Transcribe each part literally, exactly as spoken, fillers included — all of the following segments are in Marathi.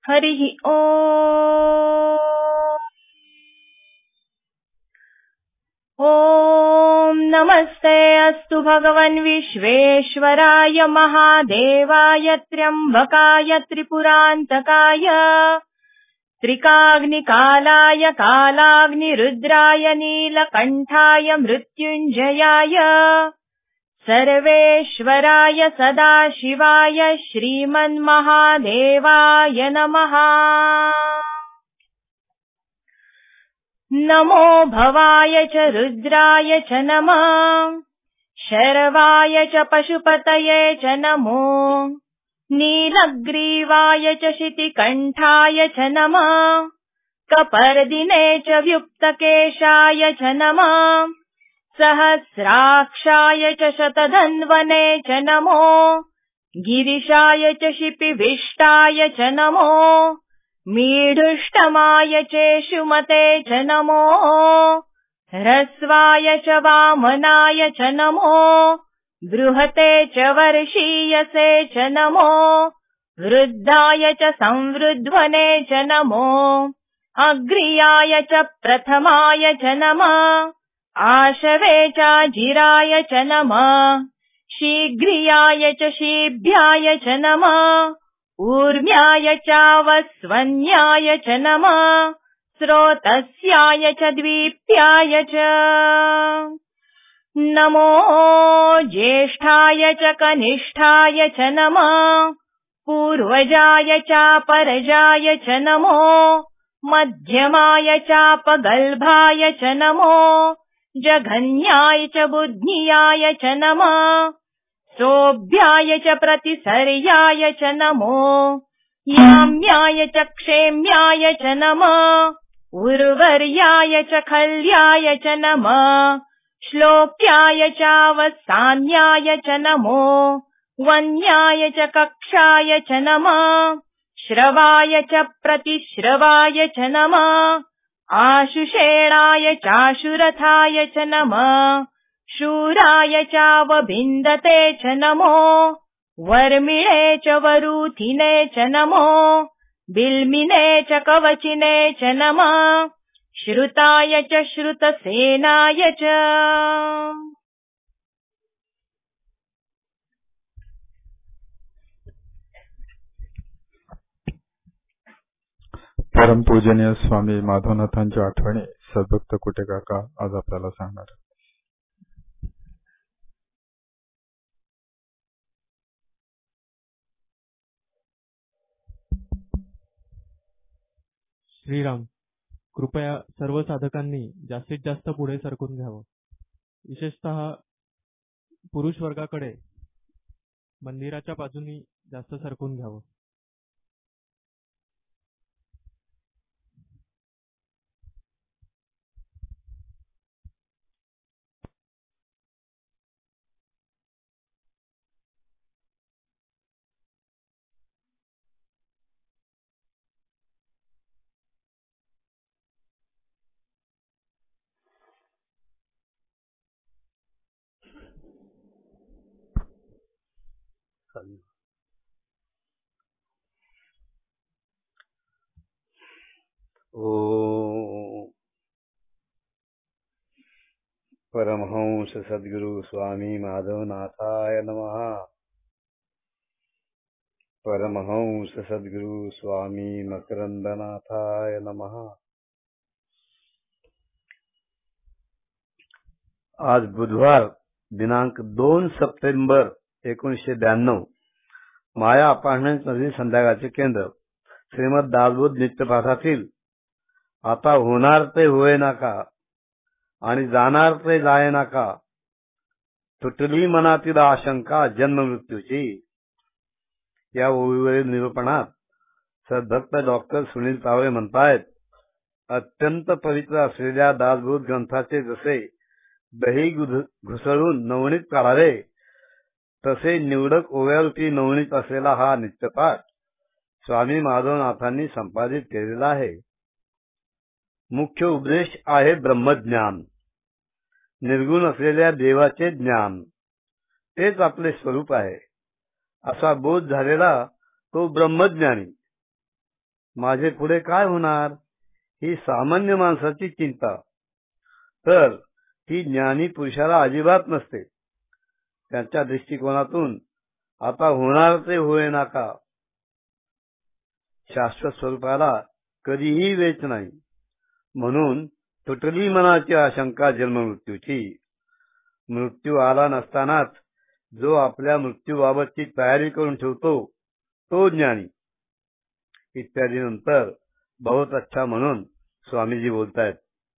हरिः ओम्। ॐ नमस्ते अस्तु भगवन् विश्वेश्वराय महादेवाय त्र्यम्बकाय त्रिपुरान्तकाय त्रिकाग्निकालाय कालाग्निरुद्राय नीलकण्ठाय मृत्युञ्जयाय सर्वेश्वराय सदाशिवाय श्रीमन्महादेवाय नमः। नमो भवाय च रुद्राय च नमः, शर्वाय च पशुपतये च नमो, नीलग्रीवाय च शितिकण्ठाय च नमः, कपर्दिने च व्युक्तकेशाय च नमः, सहस्राक्षाय च शतधन्वने च नमो, गिरिशाय च शिपिविष्टाय च नमो, मीढुष्टमाय चेषुमते च नमो, ह्रस्वाय च वामनाय च नमो, बृहते च वर्षीयसे च नमो, वृद्धाय च संवृध्वने च नमो, अग्र्याय च प्रथमाय च नमः, आशवे चाजिराय च नमः, शीघ्रियाय च शीभ्याय च नमः, ऊर्म्याय चावस्वन्याय च नमः, स्रोतस्याय च द्वीप्याय च नमो, ज्येष्ठाय च कनिष्ठाय च नमः, पूर्वजाय चापरजाय च नमो, मध्यमाय चापगल्भाय च नमो, जघन्याय च बुद्ध्याय च नमः, सोऽभ्याय च प्रतिसर्याय च नमो, याम्याय च क्षेम्याय च नमः, उर्वर्याय च खल्याय च नमः, श्लोक्याय चावसान्याय च नमो, वन्याय च कक्षाय च नमः, श्रवाय च प्रतिश्रवाय च नमः, आशुषेणाय चाशुरथाय च नमः, शूराय चावभिन्दते च नमो, वर्मिणे च वरूथिने च नमो, बिल्मिने च कवचिने च नमः, श्रुताय च श्रुतसेनाय च परमपूजनीय स्वामी माधवनाथांच्या आठवणी सद्भक्त कुटेकाका आज आपल्याला सांगणार. श्रीराम, कृपया सर्व साधकांनी जास्तीत जास्त पुढे सरकून घ्यावं. विशेषतः पुरुष वर्गाकडे मंदिराच्या बाजूनी जास्त सरकून घ्यावं. ओम परमहंस सद्गुरु स्वामी माधवनाथाय नमः. परमहंस सद्गुरु स्वामी मकरंदनाथाय नमः. आज बुधवार दिनांक दोन सप्टेंबर एकोणीसशे ब्याण्णव माया अपार्टमेंट मधील संध्याकाळचे केंद्र श्रीमद दासबोध नित्यपाठातील आता होणार ते होय नाका आणि जाणार ते जाय नाका, तुटली मनातील आशंका जन्म मृत्यूची या ओळीवरील निरूपणात सद्भक्त डॉक्टर सुनील तावळे म्हणतायत, अत्यंत पवित्र असलेल्या दासबोध ग्रंथाचे जसे दही घुसळून नवणीत काढावे तसे निवडक ओव्यारूपी नवणीत असलेला हा नित्यपाठ स्वामी माधवनाथांनी संपादित केलेला आहे. मुख्य उपदेश आहे ब्रह्मज्ञान. निर्गुण असलेल्या देवाचे ज्ञान तेच आपले स्वरूप आहे असा बोध झालेला तो ब्रह्मज्ञानी माझे पुढे काय होणार, ही सामान्य माणसाची चिंता, तर ती ज्ञानी पुरुषाला अजिबात नसते. त्यांच्या दृष्टिकोनातून आता होणार ते होईना का, शाश्वत स्वरूपाला कधीही वेच नाही. म्हणून तुटली मनाची आशंका जन्ममृत्यूची. मृत्यू आला नसतानाच जो आपल्या मृत्यूबाबतची तयारी करून ठेवतो तो ज्ञानी. इत्यादी नंतर बहुत अच्छा म्हणून स्वामीजी बोलतायत.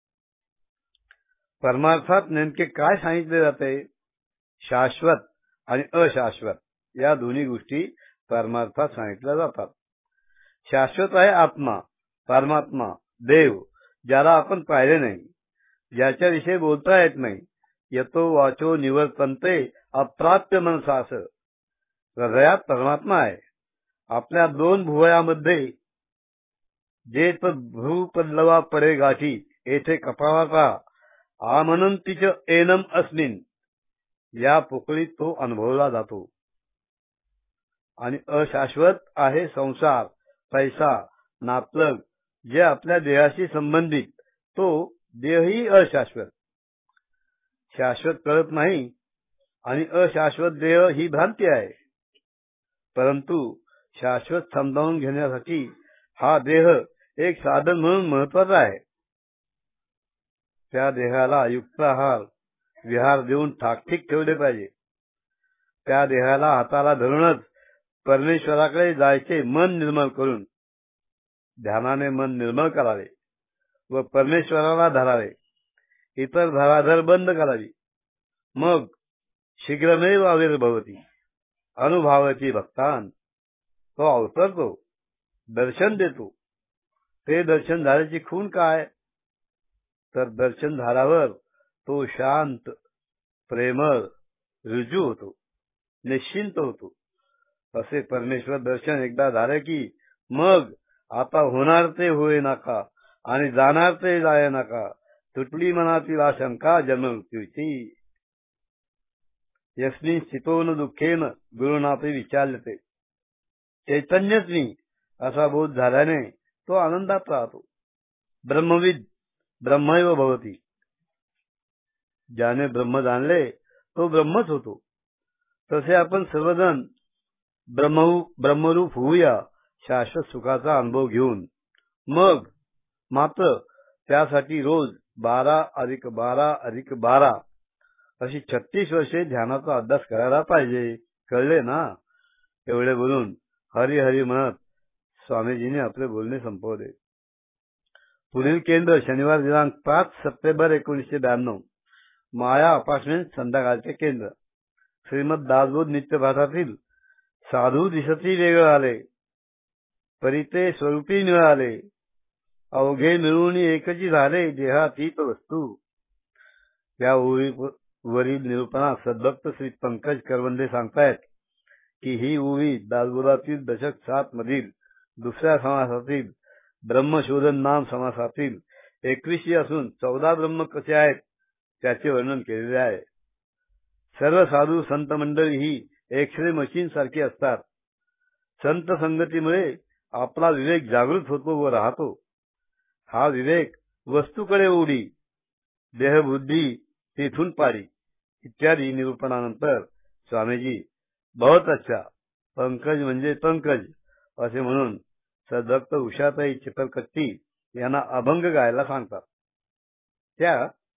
परमार्थात नेमके काय सांगितले जाते? शाश्वत आणि अशाश्वत या दोन्ही गोष्टी परमार्थात सांगितल्या जातात. शाश्वत आहे आत्मा, परमात्मा, देव, ज्याला आपण पाहिले नाही, ज्याच्याविषयी बोलता येत नाही. यतो वाचो निवर्तन्ते अप्राप्य मनसास. हृदयात परमात्मा आहे. आपल्या दोन भुवयामध्ये जे भूपल्लवा पडे गाठी येथे कपाळाचा आमनंतीच एनम अस्मिन या पोकळीत तो अनुभवला जातो. आणि अशाश्वत आहे संसार, पैसा, नातलग जे आपल्या देहाशी संबंधित, तो देहही अशाश्वत. शाश्वत कळत नाही आणि अशाश्वत देह ही भ्रांती आहे. परंतु शाश्वत समजावून घेण्यासाठी हा देह एक साधन म्हणून महत्वाचा आहे. त्या देहाला युक्ताहार विहार देऊन ठाकठीक ठेवले पाहिजे. त्या देहाला हाताला धरूनच परमेश्वराकडे जायचे मन निर्मळ करून ध्यानाने मन निर्मळ करावे व परमेश्वराला धरावे. इतर धराधर बंद करावी. मग शीघ्रमेव आविर्भवती अनुभावती भक्तान. तो अवतरतो, दर्शन देतो. ते दर्शन झाल्याची खूण काय, तर दर्शन झाल्यावर तो शांत, प्रेमळ, ऋजू होतो, निश्चिंत होतो. असे परमेश्वर दर्शन एकदा झाले की मग आता होणार ते होई नका आणि जाणार ते जाय नका. तुटली मनातील आशंका जन्ममृत्यूची. यस्मिन् स्थितो न दुःखेन गुरुनापी विचारते. चैतन्यच मी असा बोध झाल्याने तो आनंदात राहतो. ब्रह्मविद ब्रह्मैव भवती. ज्याने ब्रह्म जाणले तो ब्रह्मच होतो. तसे आपण सर्वजण ब्रह्म ब्रह्मरूप होऊया शाश्वत सुखाचा अनुभव घेऊन. मग मात्र त्यासाठी रोज बारा अधिक बारा अधिक बारा अशी छत्तीस वर्षे ध्यानाचा अभ्यास करायला पाहिजे. कळले ना? एवढे बोलून हरी हरी म्हणत स्वामीजीने आपले बोलणे संपवले. पुढील केंद्र शनिवार दिनांक पाच सप्टेंबर एकोणीसशे ब्याण्णव माया अपार्टमेंट संध्याकाळचे केंद्र. श्रीमद दासबोध नित्यपाठातील साधू दिसती वेगळ आले, परिते स्वरूपी मिळाले, अवघे मिळून एकची झाले देहातीत वस्तू. या ओळीवरील निरूपणात सद्भक्त श्री पंकज करवंदे सांगतायत की ही ओवी दासबोधातील दशक सात मधील दुसऱ्या समासातील ब्रह्मशोधन नाम समासातील एकवीसशी असून चौदा ब्रह्म कसे आहेत त्याचे वर्णन केलेले आहे. सर्व साधू संत मंडळी ही एक्सरे मशीन सारखी असतात. संत संगतीमुळे आपला विवेक जागृत होतो व राहतो. हा विवेक वस्तूकडे ओढी, देहबुद्धी तेथून पारी. इत्यादी निरूपणानंतर स्वामीजी बहुत अच्छा, पंकज म्हणजे पंकज असे म्हणून सद्भक्त उषाताई चितलकट्टी यांना अभंग गायला सांगतात. त्या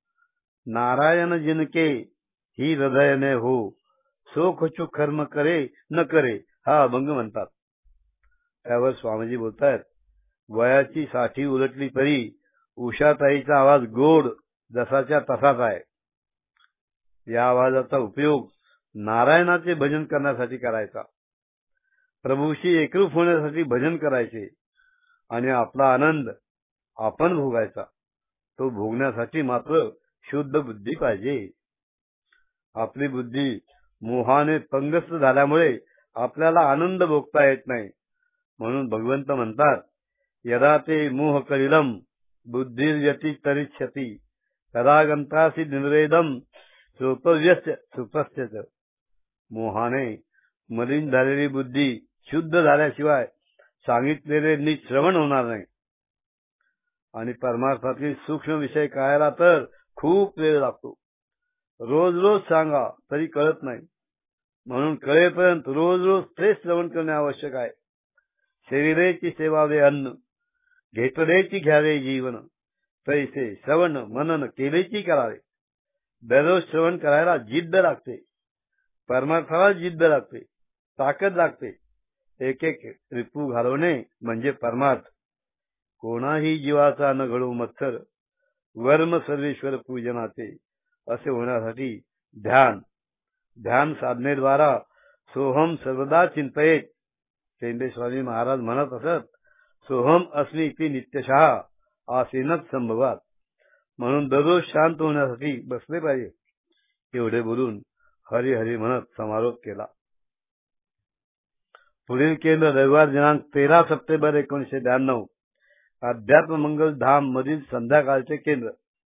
नारायण जिनके ही हृदयने हो, सो खचू कर्म करे न करे हा अभंग म्हणतात. त्यावर स्वामीजी बोलतायत, वयाची साठी उलटली तरी उषाताईचा आवाज गोड जसाच्या तसाच आहे. या आवाजाचा उपयोग नारायणाचे भजन करण्यासाठी करायचा, प्रभूशी एकरूप होण्यासाठी भजन करायचे आणि आपला आनंद आपण भोगायचा. तो भोगण्यासाठी मात्र शुद्ध बुद्धी पाहिजे. आपली बुद्धी मोहाने पंगस्त झाल्यामुळे आपल्याला आनंद भोगता येत नाही. म्हणून भगवंत म्हणतात, यदा ते मोह कलिलम बुद्धिर्यती तरिष्यती तदा गंतासी निर्वेदम श्रोतव्यस्य सुखस्य. मोहाने मलिन झालेली बुद्धी शुद्ध झाल्याशिवाय सांगितलेले नीट श्रवण होणार नाही. आणि परमार्थातील सूक्ष्म विषय कळायला तर खूप वेळ लागतो. रोज रोज सांगा तरी कळत नाही. म्हणून कळेपर्यंत रोज रोज ते श्रवण करणे आवश्यक आहे. शरीरेची सेवावे अन्न, घेतलेची घ्यावे जीवन, तैसे श्रवण मनन केलेची करावे. दररोज श्रवण करायला जिद्द लागते. परमार्थाला जिद्द लागते, ताकद लागते. एक एक रिपू घालवणे म्हणजे परमार्थ. कोणाही जीवाचा न घडू मत्सर, वर्म सर्वेश्वर पूजनाचे असे होण्यासाठी ध्यान ध्यान साधनेद्वारा सोहम सर्वदा चिंतयेत. शेंडे स्वामी महाराज म्हणत असत, सोहम अस्मी ती नित्यशः आसीनच संभवात. म्हणून दररोज शांत होण्यासाठी बसले पाहिजे. एवढे बोलून हरी हरी म्हणत समारोप केला. पुढील केंद्र रविवार दिनांक तेरा सप्टेंबर एकोणीसशे ब्याण्णव अध्यात्म मंगल धाम मधील संध्याकाळचे केंद्र.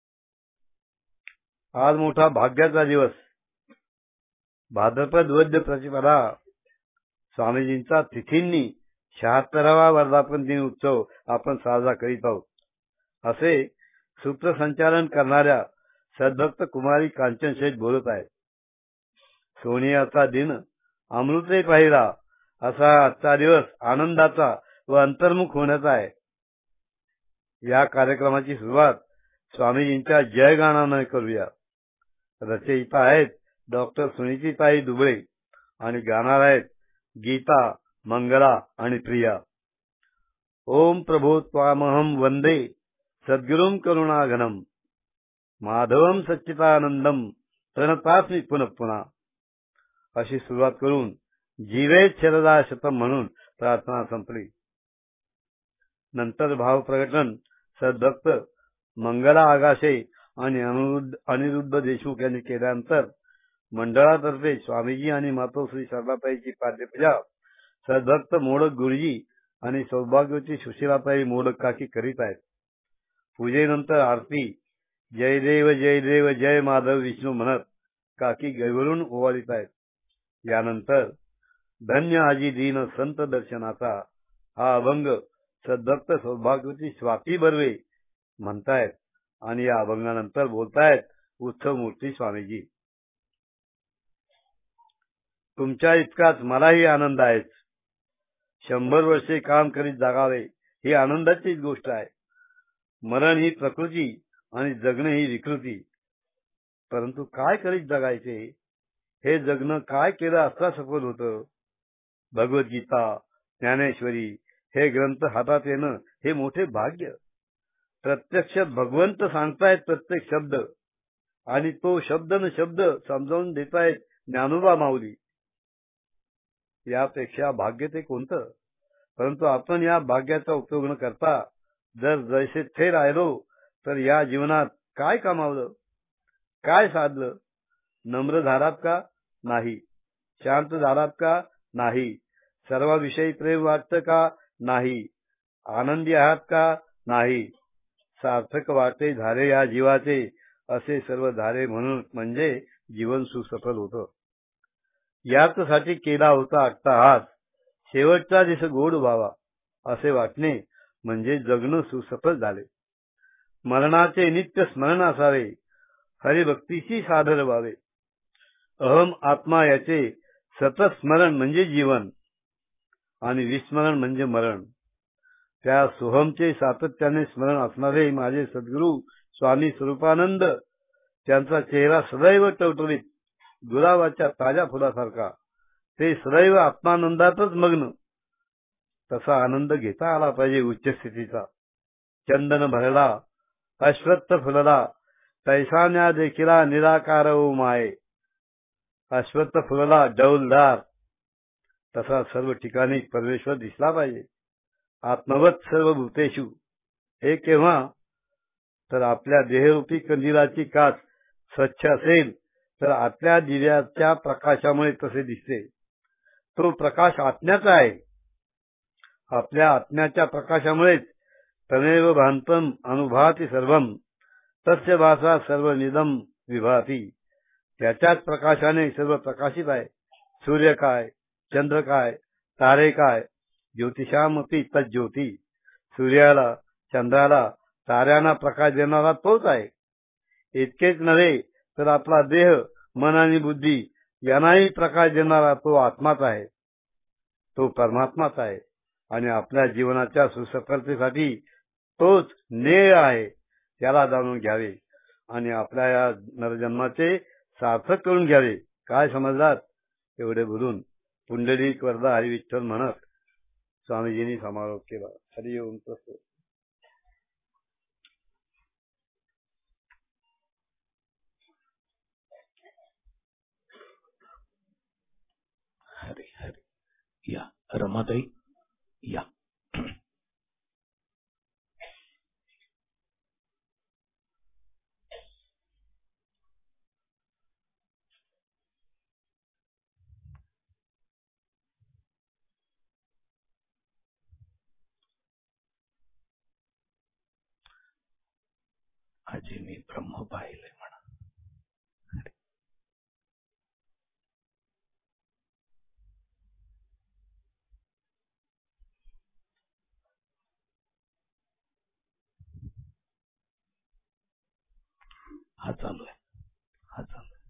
आज मोठा भाग्याचा दिवस. भाद्रपद वद्य प्रतिपदा स्वामीजींचा तिथींनी शहात्तरावा वर्धापन दिन उत्सव आपण साजरा करीत आहोत. असे सूत्रसंचालन करणाऱ्या सद्भक्त कुमारी कांचन शेठ बोलत आहेत. सोनियाचा दिन अमृते पाहिला असा आजचा दिवस आनंदाचा व अंतर्मुख होण्याचा आहे. या कार्यक्रमाची सुरुवात स्वामीजींच्या जयगानाने करूया. रचयिता आहेत डॉक्टर सुनीतीताई दुबळे आणि गाणार आहेत गीता, मंगला आणि प्रिया. ओम प्रभो त्वामहं वंदे सद्गुरुं करुणाघनम माधवम सच्चिदानंदम प्रणतास्मी पुनः पुन्हा अशी सुरुवात करून जीवेत शरदा शतम म्हणून प्रार्थना संपली. नंतर भावप्रकटन सद्भक्त मंगला आगाशे आणि अनिरुद्ध अनिरुद्ध देशमुख यांनी केल्यानंतर मंडळातर्फे स्वामीजी आणि मातोश्री सरलाताईची पाद्यपूजा सद्भक्त मोडक गुरुजी आणि सौभाग्यवती सुशीलाताई मोडक काकी करीत आहेत. पूजेनंतर आरती जय देव जय देव जय माधव विष्णू म्हणत काकी गैवरून ओवाळीत आहेत. यानंतर धन्य आजी दीन संत दर्शनाचा हा अभंग सद्भक्त सौभाग्यवती स्वाती बर्वे म्हणतायत आणि या अभंगानंतर बोलतायत उत्सव मूर्ती स्वामीजी. तुमच्या इतकाच मलाही आनंद आहे. शंभर वर्षे काम करीत जगावे ही आनंदाचीच गोष्ट आहे. मरण ही प्रकृती आणि जगणे ही विकृती. परंतु काय करीत जगायचे, हे जगणं काय केलं असता सफल होतं. भगवद्गीता, ज्ञानेश्वरी हे ग्रंथ हातात येणं हे मोठे भाग्य. प्रत्यक्ष भगवंत सांगतायत प्रत्येक शब्द आणि तो शब्द न शब्द समजावून देतायत ज्ञानोबा माऊली. यापेक्षा भाग्य ते कोणतं. परंतु आपण या भाग्याचा उपयोग न करता जर जैसे थे राहिलो तर या जीवनात काय कमावलं, काय साधलं. नम्र झालात का नाही, शांत झालात का नाही, सर्वाविषयी प्रेम वाटतं का नाही, आनंदी आहात का नाही. सार्थक वाटे झाले या जीवाचे असे सर्व झाले म्हणून म्हणजे जीवन सुसफल होतं. याचसाठी केला होता अट्टहास, शेवटचा दिस गोड व्हावा असे वाटणे म्हणजे जगणं सुसफल झाले. मरणाचे नित्य स्मरण असावे, हरिभक्तीशी साधर व्हावे. अहम आत्मा याचे सतत स्मरण म्हणजे जीवन आणि विस्मरण म्हणजे मरण. त्या सोहमचे सातत्याने स्मरण असणारे माझे सद्गुरू स्वामी स्वरूपानंद, त्यांचा चेहरा सदैव टवटवीत गुलाबाच्या ताज्या फुलासारखा. ते सदैव आत्मानंदातच मग्न. तसा आनंद घेता आला पाहिजे उच्च स्थितीचा. चंदन भरला, अश्वत्थ फुलला, तैसान्या देखिला निराकार ओ माये. अश्वत्थ फुलला डौलदार, तसा सर्व ठिकाणी परमेश्वर दिसला पाहिजे. आत्मवत सर्व भूतेषु. हे केव्हा तर आपल्या देहरूपी कंदिलाची काच स्वच्छ असेल तर आतल्या दिव्याच्या प्रकाशामुळे तसे दिसते. तो प्रकाश आत्म्याचा आहे. आपल्या आत्म्याच्या प्रकाशामुळेच तमेव भांतम अनुभाती सर्वम तस्य भासा सर्व निदम विभाती. त्याच्याच प्रकाशाने सर्व प्रकाशित आहे. सूर्य काय, चंद्र काय, तारे काय, ज्योतिषामपि तज्ज्योती. सूर्याला, चंद्राला, ताऱ्यांना प्रकाश देणारा तोच आहे. इतकेच नव्हे तर आपला देह, मन आणि बुद्धी यांनाही प्रकाश देणारा तो आत्माच आहे, तो परमात्माच आहे. आणि आपल्या जीवनाच्या सुसफलतेसाठी तोच ध्येय आहे. त्याला जाणून घ्यावे आणि आपल्या या नरजन्माचे सार्थक करून घ्यावे. काय समजलात? एवढे बोलून पुंडलिक वरदा हरी विठ्ठल म्हणत स्वामीजींनी समारोप केला. हरी ओम तत्सत. हरी हरी. या रमाताई या. आजी मी ब्रह्म पाहिले म्हणा. हा चालू आहे. हा चालू आहे.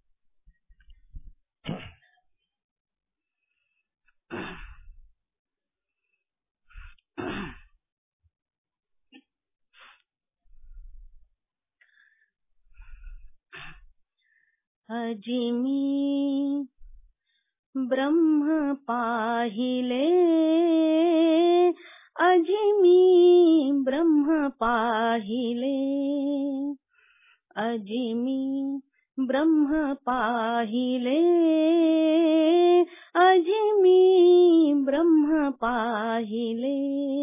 अजी मी ब्रह्म पाहिले, अजी मी ब्रह्म पाहिले, अजी मी ब्रह्म पाहिले, अजी मी ब्रह्म पाहिले.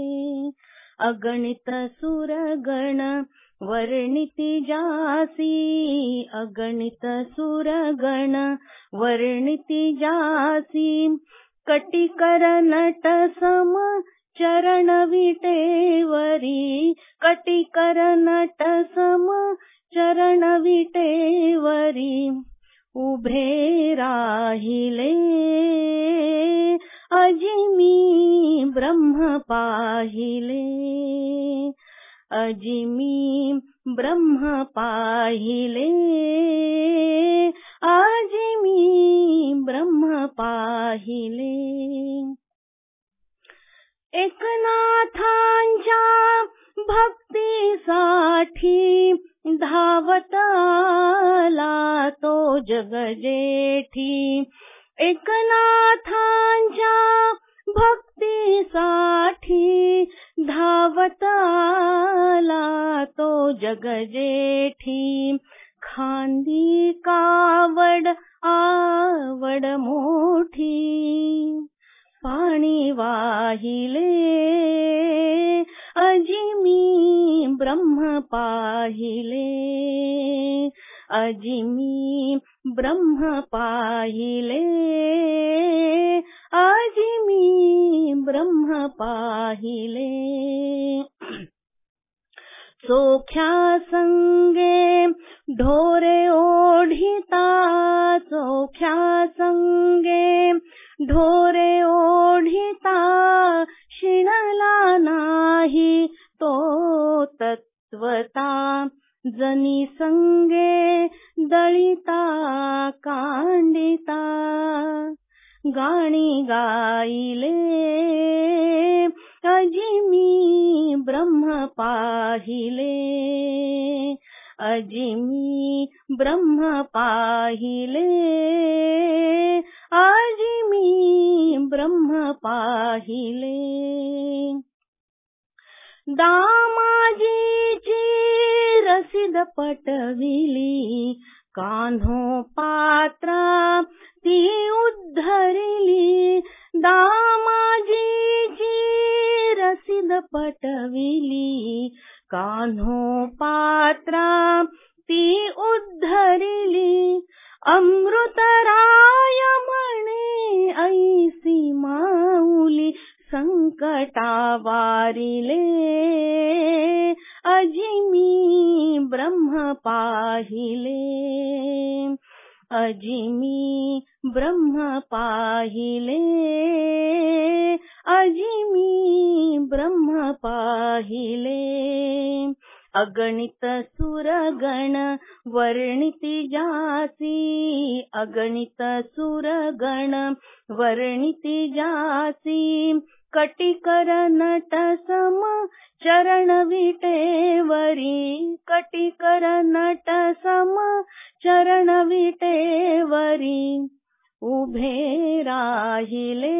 अगणित सुरगण वर्णिती जासी, अगणित सुरगण वर्णिती जासी. कटिकर नट सम चरण विटेवरी, कटिकर नट सम चरण विटेवरी. उभे राहिले, अजी मी ब्रह्म पाहिले, अजी मी ब्रह्म पाहिले, अजी मी ब्रह्म पाहिले. एकनाथांच्या भक्तीसाठी धावत आला तो जगजेठी. एकनाथांच्या भक्तीसाठी धावत आला तो जगजेठी. खांदी कावड आवड मोठी, पाणी वाहिले, अजी मी ब्रह्म पाहिले, अजी मी ब्रह्म पाहिले, अजी मी ब्रह्म पाहिले. चोख्या संगे ढोरे ओढिता, चोख्या संगे ढोरे ओढिता. शिणला नाही तो तत्वता, जनी संगे दळिता कांडिता. गाणी गाईले, अजी मी ब्रह्म पाहिले, अजी मी ब्रह्म पाहिले, अजी मी ब्रह्म पाहिले. दामाजीची रसीद पटविली, कान्हो पात्रा ती उद्धरिली. दामाजीची रसीद पटविली, कान्हो पात्रा ती उद्धरिली. अमृतराय म्हणे ऐसी माऊली, संकटा वारिले, अजी मी ब्रह्म पाहिले, अजी मी ब्रह्म पाहिले, अजी मी ब्रह्म पाहिले, अगणित सुरगण वर्णिती जासी, अगणित सुरगण वर्णिती जासी, कटिकर नट सम चरण विटेवरी, कटिकर नट सम चरण विटेवरी, उभे राहिले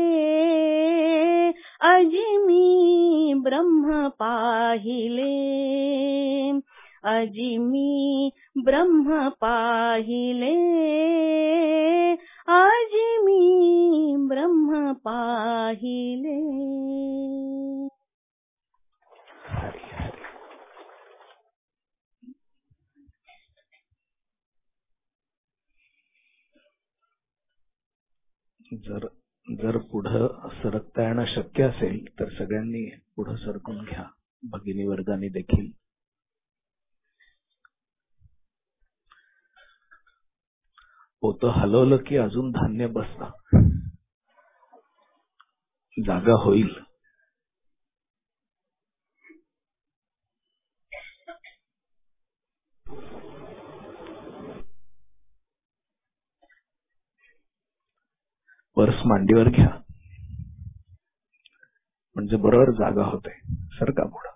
अजी मी ब्रह्म पाहिले, अजी मी ब्रह्म पाहिले, अजी मी ब्रह्म पाहिले. जर जर पुढं सरकता येणं शक्य असेल तर सगळ्यांनी पुढं सरकून घ्या, भगिनी वर्गाने देखील. पोतं हलवलं की अजून धान्य बसतं, जागा होईल. पर्स मांडीवर घ्या म्हणजे बरोबर जागा होते. सरका पुढं.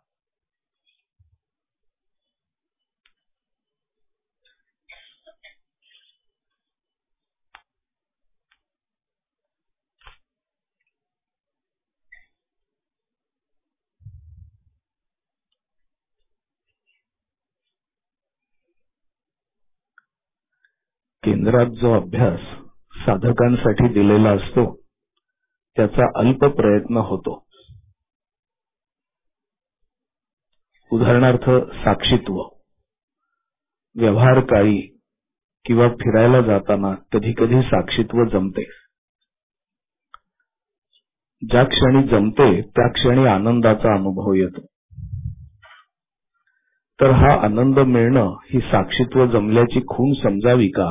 केंद्रात जो अभ्यास साधकांसाठी दिलेला असतो त्याचा अल्प प्रयत्न होतो. उदाहरणार्थ साक्षीत्व. व्यवहारकाळी किंवा फिरायला जाताना कधी कधी साक्षीत्व जमते. ज्या क्षणी जमते त्या क्षणी आनंदाचा अनुभव येतो. तर हा आनंद मिळणं ही साक्षीत्व जमल्याची खूण समजावी का?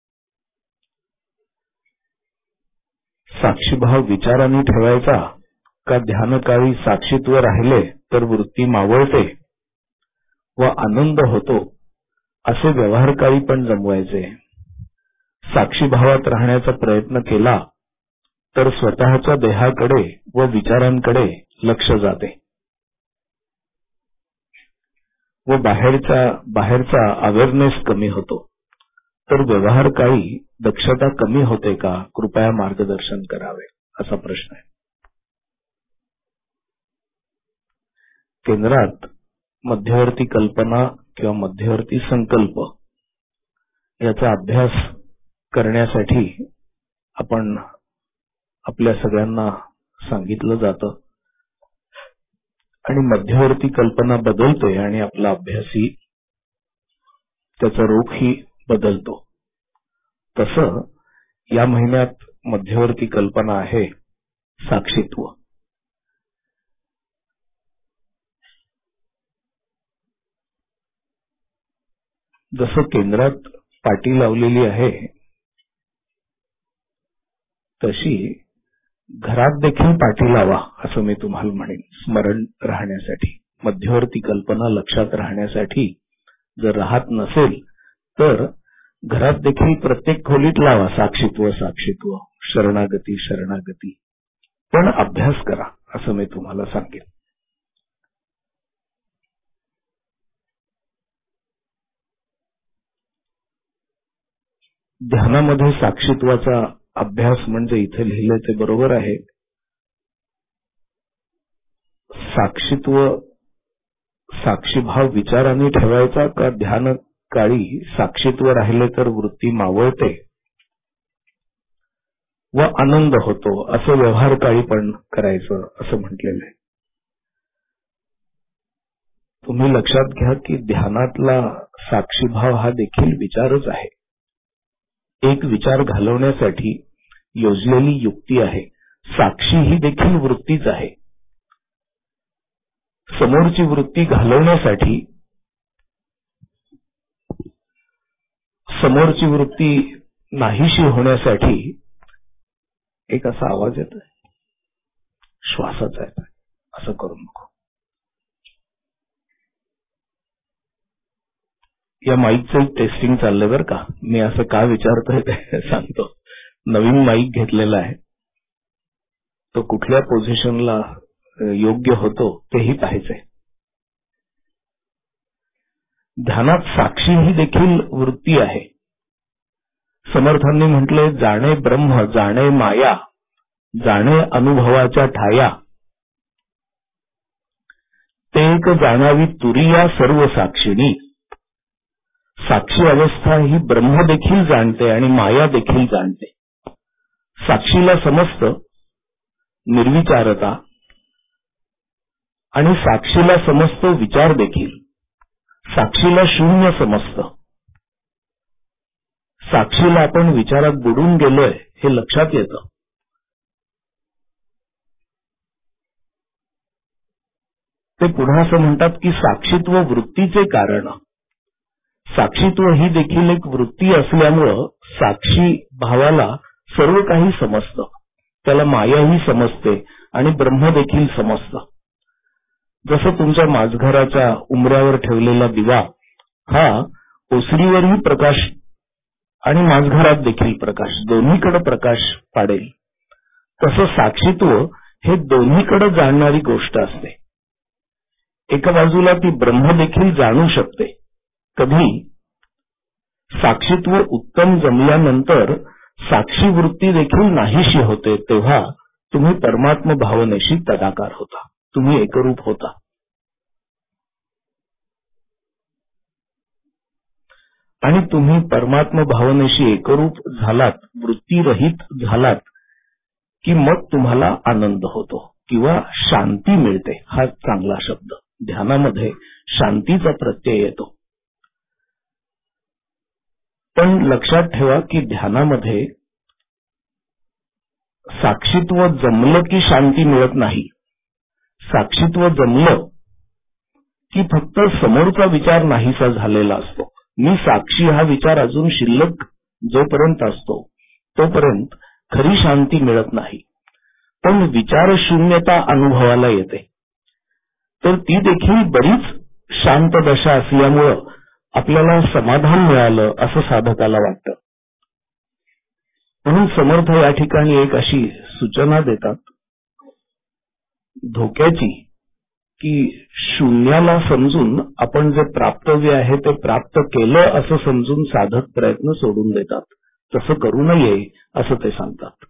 साक्षीभाव विचाराने ठेवायचा का ध्यानकाळी साक्षीत्व राहिले तर वृत्ती मावळते व आनंद होतो असे व्यवहारकाळी पण जमवायचे. साक्षीभावात राहण्याचा प्रयत्न केला तर स्वतःच्या देहाकडे व विचारांकडे लक्ष जाते व बाहेरचा बाहेरचा अवेअरनेस कमी होतो. तर व्यवहारकाळी दक्षता कमी होते का? कृपया मार्गदर्शन करावे असा प्रश्न आहे. केंद्रात मध्यवर्ती कल्पना किंवा मध्यवर्ती संकल्प याचा अभ्यास करण्यासाठी आपण आपल्या सगळ्यांना सांगितलं जातं आणि मध्यवर्ती कल्पना बदलतोय आणि आपला अभ्यासही त्याचा रोखही बदलतो. तसं या महिन्यात मध्यवर्ती कल्पना आहे साक्षीत्व. जसं केंद्रात पाटी लावलेली आहे तशी घरात देखील पाटी लावा असं मी तुम्हाला म्हणेन. स्मरण राहण्यासाठी, मध्यवर्ती कल्पना लक्षात राहण्यासाठी जर राहत नसेल तर घरात देखील प्रत्येक खोलीत लावा साक्षीत्व साक्षीत्व, शरणागती शरणागती. पण अभ्यास करा असं मी तुम्हाला सांगेन. ध्यानामध्ये साक्षीत्वाचा अभ्यास म्हणजे इथे लिहिले ते बरोबर आहे. साक्षीत्व साक्षीभाव विचाराने ठेवायचा का ध्यान काळी साक्षीत्व राहिले तर वृत्ती मावळते व आनंद होतो असं व्यवहार काळी पण करायचं असं म्हटलेलं आहे. तुम्ही लक्षात घ्या की ध्यानातला साक्षीभाव हा देखील विचारच आहे. एक विचार घालवण्यासाठी योजलेली युक्ती आहे. साक्षी ही देखील वृत्तीच आहे. समोरची वृत्ती घालवण्यासाठी समोरची वृत्ती नाहीशी होण्यासाठी एक असा आवाज येतोय. श्वासाचा येतोय, असं करू नको. या माईकचं एक टेस्टिंग चाललंय बरं का. मी असं का विचारतोय ते सांगतो. नवीन माईक घेतलेला आहे, तो कुठल्या पोझिशनला योग्य होतो तेही पाहायचंय. ध्यानात साक्षी ही देखील वृत्ती आहे. समर्थांनी म्हटले, जाणे ब्रह्म जाणे माया, जाणे अनुभवाच्या ठाया, ते एक जाणावी तुरिया सर्व साक्षिणी. साक्षी अवस्था ही ब्रह्म देखील जाणते आणि माया देखील जाणते. साक्षीला समस्त निर्विचारता आणि साक्षीला समस्त विचार देखील. साक्षीला शून्य समजतं. साक्षीला आपण विचारात बुडून गेलोय हे लक्षात येतं. ते पुन्हा असं म्हणतात की साक्षीत्व वृत्तीचे कारण. साक्षीत्व ही देखील एक वृत्ती असल्यामुळं साक्षी भावाला सर्व काही समजतं. त्याला मायाही समजते आणि ब्रह्म देखील समजतं. जसं तुमच्या माझघराच्या उंबऱ्यावर ठेवलेला दिवा हा ओसरीवरही प्रकाश आणि माझघरात देखील प्रकाश, दोन्हीकडे प्रकाश पाडेल, तसं साक्षीत्व हे दोन्हीकडे जाणणारी गोष्ट असते. एका बाजूला ती ब्रह्म देखील जाणू शकते. कधी साक्षीत्व उत्तम जमल्यानंतर साक्षी वृत्ती देखील नाहीशी होते, तेव्हा तुम्ही परमात्म भावनेशी तदाकार होता, तुम्ही एकरूप होता. आणि तुम्ही परमात्म भावनेशी एकरूप झालात, वृत्तीरहित झालात की मग तुम्हाला आनंद होतो किंवा शांती मिळते. हा चांगला शब्द. ध्यानामध्ये शांतीचा प्रत्यय येतो. पण लक्षात ठेवा की ध्यानामध्ये साक्षीत्व जमलं की शांती मिळत नाही. साक्षीत्व जमलं की फक्त समोरचा विचार नाहीसा झालेला असतो. मी साक्षी हा विचार अजून शिल्लक जोपर्यंत असतो तोपर्यंत खरी शांती मिळत नाही. पण विचार शून्यता अनुभवाला येते, तर ती देखील बरीच शांत दशा असल्यामुळं आपल्याला समाधान मिळालं असं साधकाला वाटतं. म्हणून समर्थ या ठिकाणी एक अशी सूचना देतात धोक्याची, की शून्याला समजून आपण जे प्राप्तव्य आहे ते प्राप्त केलं असं समजून साधक प्रयत्न सोडून देतात. तसं करू नये असं ते सांगतात.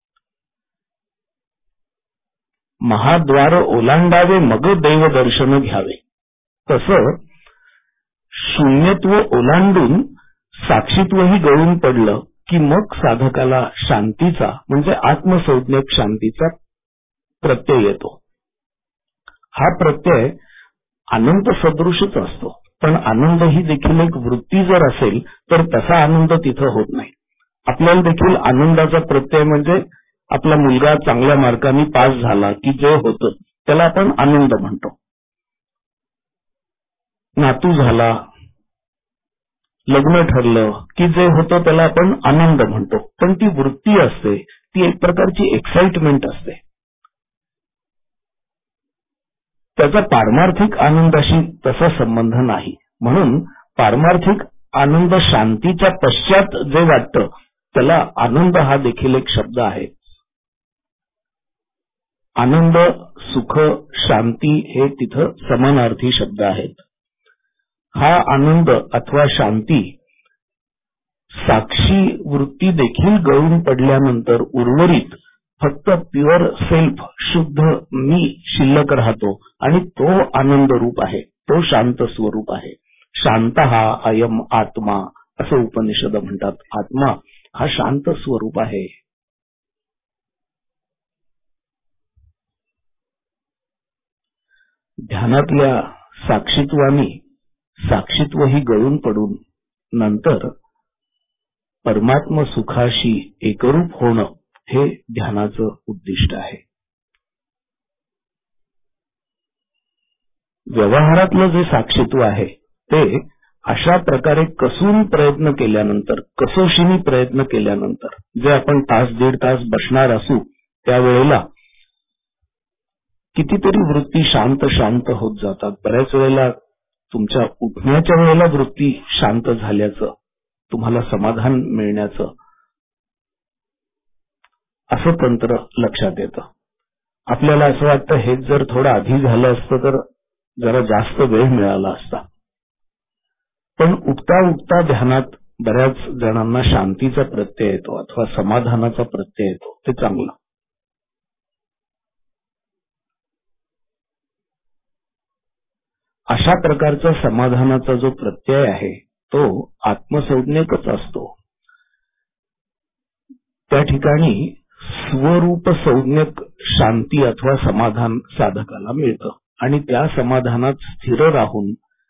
महाद्वार ओलांडावे मग देवदर्शन घ्यावे. तसं शून्यत्व ओलांडून साक्षीत्वही गळून पडलं की मग साधकाला शांतीचा म्हणजे आत्मसंज्ञक शांतीचा प्रत्यय येतो. हा प्रत्यय आनंद सदृशच असतो, पण आनंद ही देखील एक वृत्ती जर असेल तर तसा आनंद तिथं होत नाही. आपल्याला देखील आनंदाचा प्रत्यय म्हणजे आपला मुलगा चांगल्या मार्कांनी पास झाला की जे होतं त्याला आपण आनंद म्हणतो. नातू झाला, लग्न ठरलं की जे होतं त्याला आपण आनंद म्हणतो. पण ती वृत्ती असते, ती एक प्रकारची एक्साइटमेंट असते. त्याचा पारमार्थिक आनंदाशी तसा संबंध नाही. म्हणून पारमार्थिक आनंद शांतीच्या पश्चात जे वाटतं त्याला आनंद हा देखील एक शब्द आहे. आनंद, सुख, शांती हे तिथं समानार्थी शब्द आहेत. हा आनंद अथवा शांती साक्षी वृत्ती देखील गळून पडल्यानंतर उर्वरित फक्त प्युअर सेल्फ, शुद्ध मी शिल्लक राहतो आणि तो आनंद रूप आहे, तो शांत स्वरूप आहे. शांत हा अयम आत्मा असं उपनिषद म्हणतात. आत्मा हा शांत स्वरूप आहे. ध्यानातल्या साक्षीत्वानी साक्षीत्व ही गळून पडून नंतर परमात्म सुखाशी एकरूप होणं हे ध्यानाचं उद्दिष्ट आहे. व्यवहारातलं जे साक्षीत्व आहे ते अशा प्रकारे कसून प्रयत्न केल्यानंतर, कसोशीने प्रयत्न केल्यानंतर, जे आपण तास दीड तास बसणार असू त्यावेळेला कितीतरी वृत्ती शांत शांत होत जातात. बऱ्याच वेळेला तुमच्या उठण्याच्या वेळेला वृत्ती शांत झाल्याचं, तुम्हाला समाधान मिळण्याचं असं तंत्र लक्षात येतं. आपल्याला असं वाटतं हेच जर थोडं आधी झालं असतं तर जरा जास्त वेळ मिळाला असता. पण उठता उठता ध्यानात बऱ्याच जणांना शांतीचा प्रत्यय येतो अथवा समाधानाचा प्रत्यय येतो. ते चांगलं. अशा प्रकारचा समाधानाचा जो प्रत्यय आहे तो आत्मसंज्ञकच असतो. त्या ठिकाणी स्वरूप संज्ञक शांती अथवा समाधान साधकाला मिळतं आणि त्या समाधानात स्थिर राहून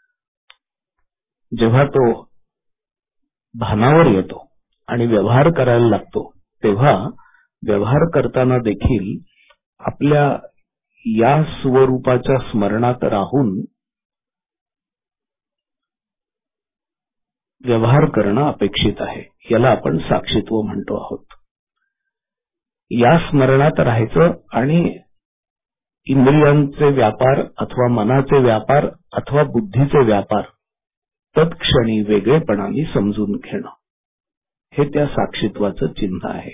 जेव्हा तो भानावर येतो आणि व्यवहार करायला लागतो तेव्हा व्यवहार करताना देखील आपल्या या स्वरूपाच्या स्मरणात राहून व्यवहार करणं अपेक्षित आहे. याला आपण साक्षीत्व म्हणतो आहोत. या स्मरणात राहायचं आणि इंद्रियांचे व्यापार अथवा मनाचे व्यापार अथवा बुद्धीचे व्यापार तत्क्षणी वेगळेपणाने समजून घेणं हे त्या साक्षीत्वाचं चिन्ह आहे.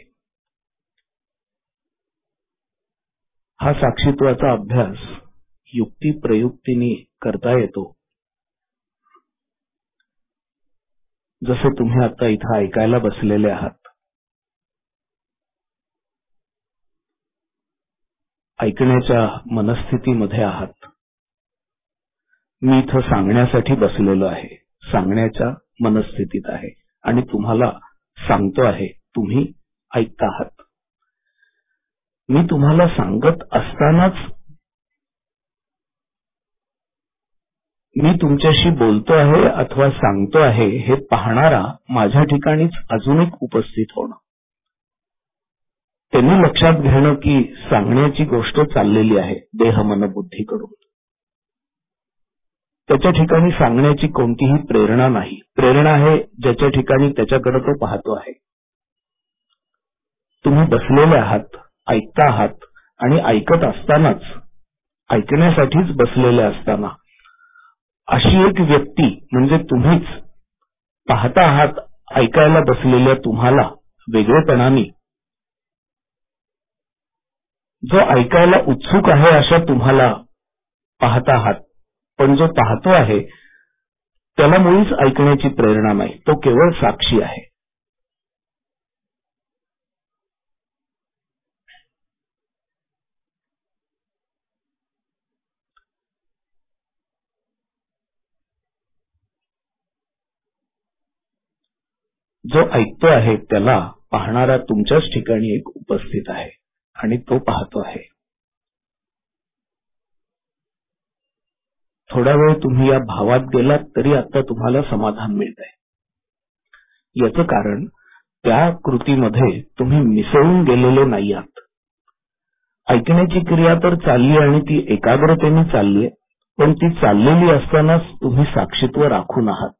हा साक्षीत्वाचा अभ्यास युक्ती प्रयुक्तीने करता येतो. जसं तुम्ही आता इथं ऐकायला बसलेले आहात. ऐकण्याच्या मनस्थितीमध्ये आहात. मी इथं सांगण्यासाठी बसलेलो आहे, सांगण्याच्या मनस्थितीत आहे आणि तुम्हाला सांगतो आहे, तुम्ही ऐकता आहात. मी तुम्हाला सांगत असतानाच मी तुमच्याशी बोलतो आहे अथवा सांगतो आहे हे पाहणारा माझ्या ठिकाणीच अजून एक उपस्थित होणं. त्यांनी लक्षात घेणं की सांगण्याची गोष्ट चाललेली आहे देह मन बुद्धीकडून. त्याच्या ठिकाणी सांगण्याची कोणतीही प्रेरणा नाही. प्रेरणा आहे ज्याच्या ठिकाणी त्याच्याकडे तो पाहतो आहे. तुम्ही बसलेले आहात, ऐकता आहात आणि ऐकत असतानाच, ऐकण्यासाठीच बसलेले असताना अशी एक व्यक्ती म्हणजे तुम्हीच पाहता आहात. ऐकायला बसलेल्या तुम्हाला वेगळेपणाने जो ऐकायला उत्सुक आहे अशा तुम्हाला पाहता आहात, पण जो पाहतो आहे त्याला मुळीच ऐकण्याची प्रेरणा नाही. तो केवळ साक्षी आहे. जो ऐकतो आहे त्याला पाहणारा तुमच्याच ठिकाणी एक उपस्थित आहे आणि तो पाहतो आहे. थोडा वेळ तुम्ही या भावात गेलात तरी आता तुम्हाला समाधान मिळत आहे. याचं कारण त्या कृतीमध्ये तुम्ही मिसळून गेलेले नाही आहात. ऐकण्याची क्रिया तर चालली आणि ती एकाग्रतेने चालली आहे, पण ती चाललेली असतानाच तुम्ही साक्षीत्व राखून आहात.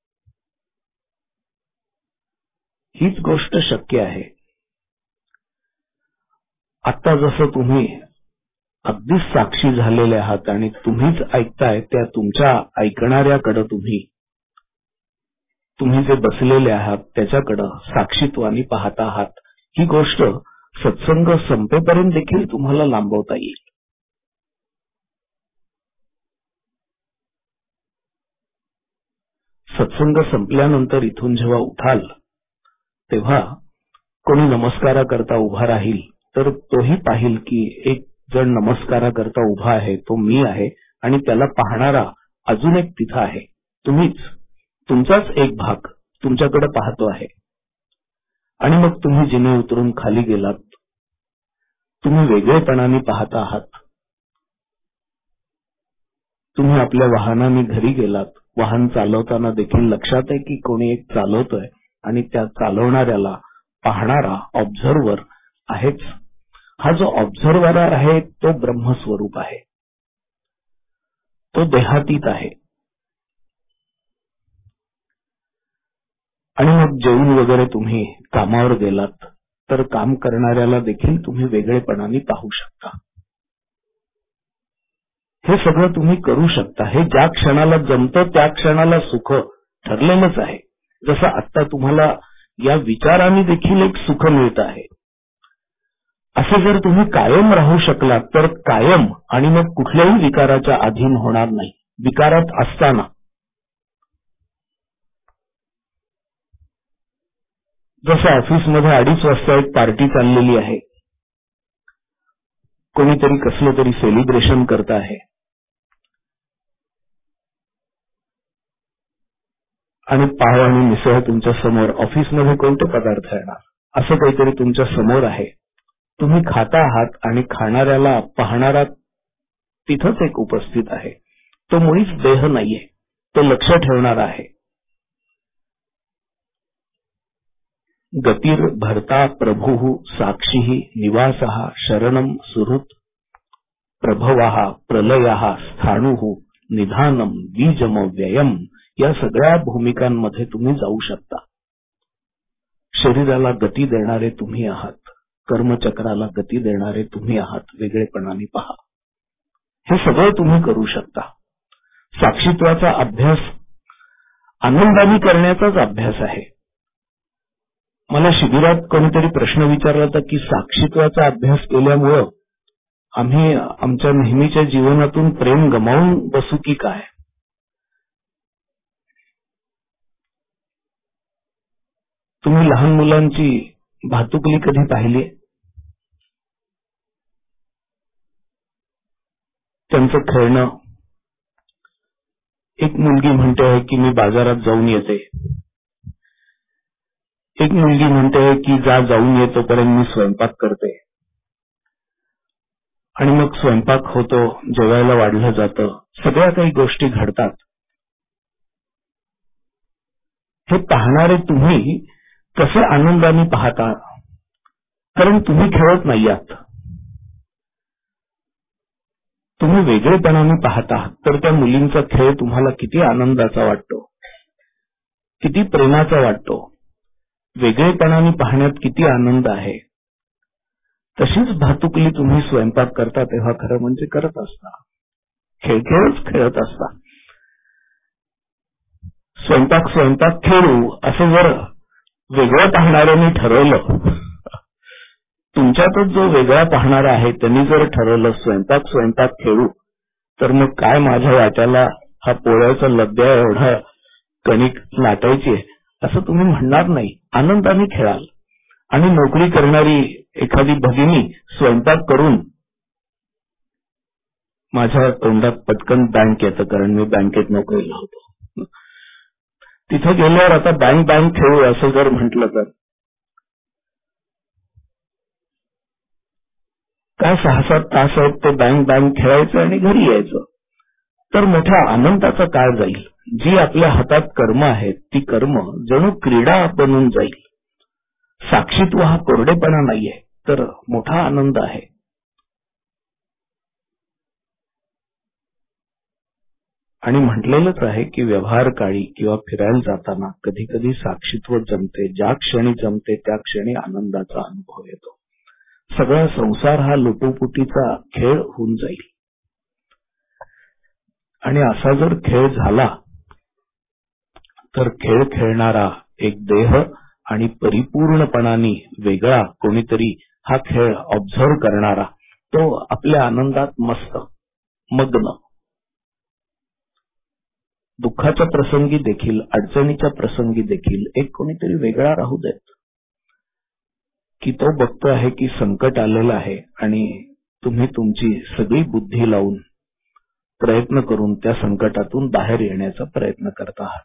हीच गोष्ट शक्य आहे. आता जसं तुम्ही अगदीच साक्षी झालेले आहात आणि तुम्हीच ऐकताय त्या तुमच्या ऐकणाऱ्याकडे तुम्ही तुम्ही जे बसलेले आहात त्याच्याकडे साक्षीत्वाने पाहता आहात. ही गोष्ट सत्संग संपेपर्यंत देखील तुम्हाला लांबवता येईल. सत्संग संपल्यानंतर इथून जेव्हा उठाल तेव्हा कोणी नमस्काराकरता उभा राहील तर तोही पाहिल की एक जण नमस्काराकरता उभा आहे, तो मी आहे आणि त्याला पाहणारा अजून एक तिथं आहे. तुम्हीच, तुमचाच एक भाग तुमच्याकडे पाहतो आहे. आणि मग तुम्ही जिने उतरून खाली गेलात, तुम्ही वेगळेपणाने पाहता आहात. तुम्ही आपल्या वाहनाने घरी गेलात, वाहन चालवताना देखील लक्षात आहे की कोणी एक चालवतोय आणि त्या चालवणाऱ्याला पाहणारा ऑब्झर्वर आहेच. हा जो ऑब्झर्वर आहे तो ब्रह्मस्वरूप आहे, तो देहातीत आहे. आणि मग जेवून वगैरे तुम्ही कामावर गेलात तर काम करणाऱ्याला देखील तुम्ही वेगळेपणाने पाहू शकता. हे सगळं तुम्ही करू शकता. हे ज्या क्षणाला जमतं त्या क्षणाला सुख ठरलेलंच आहे. जसं आता तुम्हाला या विचाराने देखील एक सुख मिळत आहे. असं जर तुम्ही कायम राहू शकलात तर कायम आणि मग कुठल्याही विकाराच्या अधीन होणार नाही. विकारात असताना जसं ऑफिसमध्ये अडीच वाजता एक पार्टी चाललेली आहे, कोणीतरी कसलं तरी सेलिब्रेशन करत आहे आणि पाव आणि मिसळ तुमच्या समोर, ऑफिसमध्ये कोणते पदार्थ येणार, असं काहीतरी तुमच्या समोर आहे. तुम्ही खाता आहात आणि खाणाऱ्याला पाहणारा तिथंच एक उपस्थित आहे. तो मुळीच देह नाहीये, तो लक्ष ठेवणारा आहे. गतीर भरता प्रभुः साक्षीः निवासः शरणं सुहृत् प्रभवः प्रलयः स्थाणुः निधानम बीजम व्ययम. या सगळ्या भूमिकांमध्ये तुम्ही जाऊ शकता. शरीराला गती देणारे तुम्ही आहात, कर्मचक्राला गती देणारे तुम्ही आहात. वेगळेपणाने पहा. हे सगळं तुम्ही करू शकता. साक्षीत्वाचा अभ्यास आनंदाने करण्याचाच अभ्यास आहे. मला शिबिरात कोणीतरी प्रश्न विचारला होता की साक्षीत्वाचा अभ्यास केल्यामुळं आम्ही आमच्या नेहमीच्या जीवनातून प्रेम गमावून बसू की काय. तुम्ही लहान मुलांची भातुकली कधी पाहिली? त्यांचं खेळणं. एक मुलगी म्हणते आहे की मी बाजारात जाऊन येते, एक मुलगी म्हणते की जा जाऊन येतोपर्यंत मी स्वयंपाक करते, आणि मग स्वयंपाक होतो, जेवायला वाढलं जातं, सगळ्या काही गोष्टी घडतात. हे पाहणारे तुम्ही कसे आनंदाने पाहता, कारण तुम्ही खेळत नाही आहात, तुम्ही वेगळेपणाने पाहता. तर त्या मुलींचा खेळ तुम्हाला किती आनंदाचा वाटतो, किती प्रेमाचा वाटतो. वेगळेपणाने पाहण्यात किती आनंद आहे. तशीच भातुकली तुम्ही स्वयंपाक करता तेव्हा खरं म्हणजे करत असता, खेळ खेळच खेळत असता. स्वयंपाक स्वयंपाक खेळू असं जर वेगळं पाहणाऱ्याने ठरवलं, तुमच्यातच जो वेगळा पाहणारा आहे त्यांनी जर ठरवलं स्वयंपाक स्वयंपाक खेळू, तर मग काय माझ्या वाट्याला हा पोळ्याचा लब्ध्या एवढा कणिक लाटायची असं तुम्ही म्हणणार नाही. आनंदाने खेळाल. आणि नोकरी करणारी एखादी भगिनी स्वयंपाक करून, माझ्या तोंडात पटकन बँक येतं कारण मी बँकेत नोकरीला होतो, तिथे गेल्यावर आता बँक बँक खेळू असं जर म्हटलं तर काय सहा सात तास आहेत ते बँक बँक खेळायचं आणि घरी यायचं, तर मोठ्या आनंदाचा काळ जाईल. जी आपल्या हातात कर्म आहेत ती कर्म जणू क्रीडा बनून जाईल. साक्षीत्व हा कोरडेपणा नाहीये, तर मोठा आनंद आहे. आणि म्हटलेलंच आहे की व्यवहार काळी किंवा फिरायला जाताना कधी कधी साक्षीत्व जमते. ज्या क्षणी जमते त्या क्षणी आनंदाचा अनुभव येतो. सगळा संसार हा लुटुपुटीचा खेळ होऊन जाईल. आणि असा जर खेळ झाला तर खेळ खेळणारा एक देह आणि परिपूर्णपणाने वेगळा कोणीतरी हा खेळ ऑब्झर्व करणारा, तो आपल्या आनंदात मस्त मग्न. दुःखाच्या प्रसंगी देखील, अडचणीच्या प्रसंगी देखील एक कोणीतरी वेगळा राहू देत, की तो बघतो आहे की संकट आलेलं आहे आणि तुम्ही तुमची सगळी बुद्धी लावून प्रयत्न करून त्या संकटातून बाहेर येण्याचा प्रयत्न करत आहात.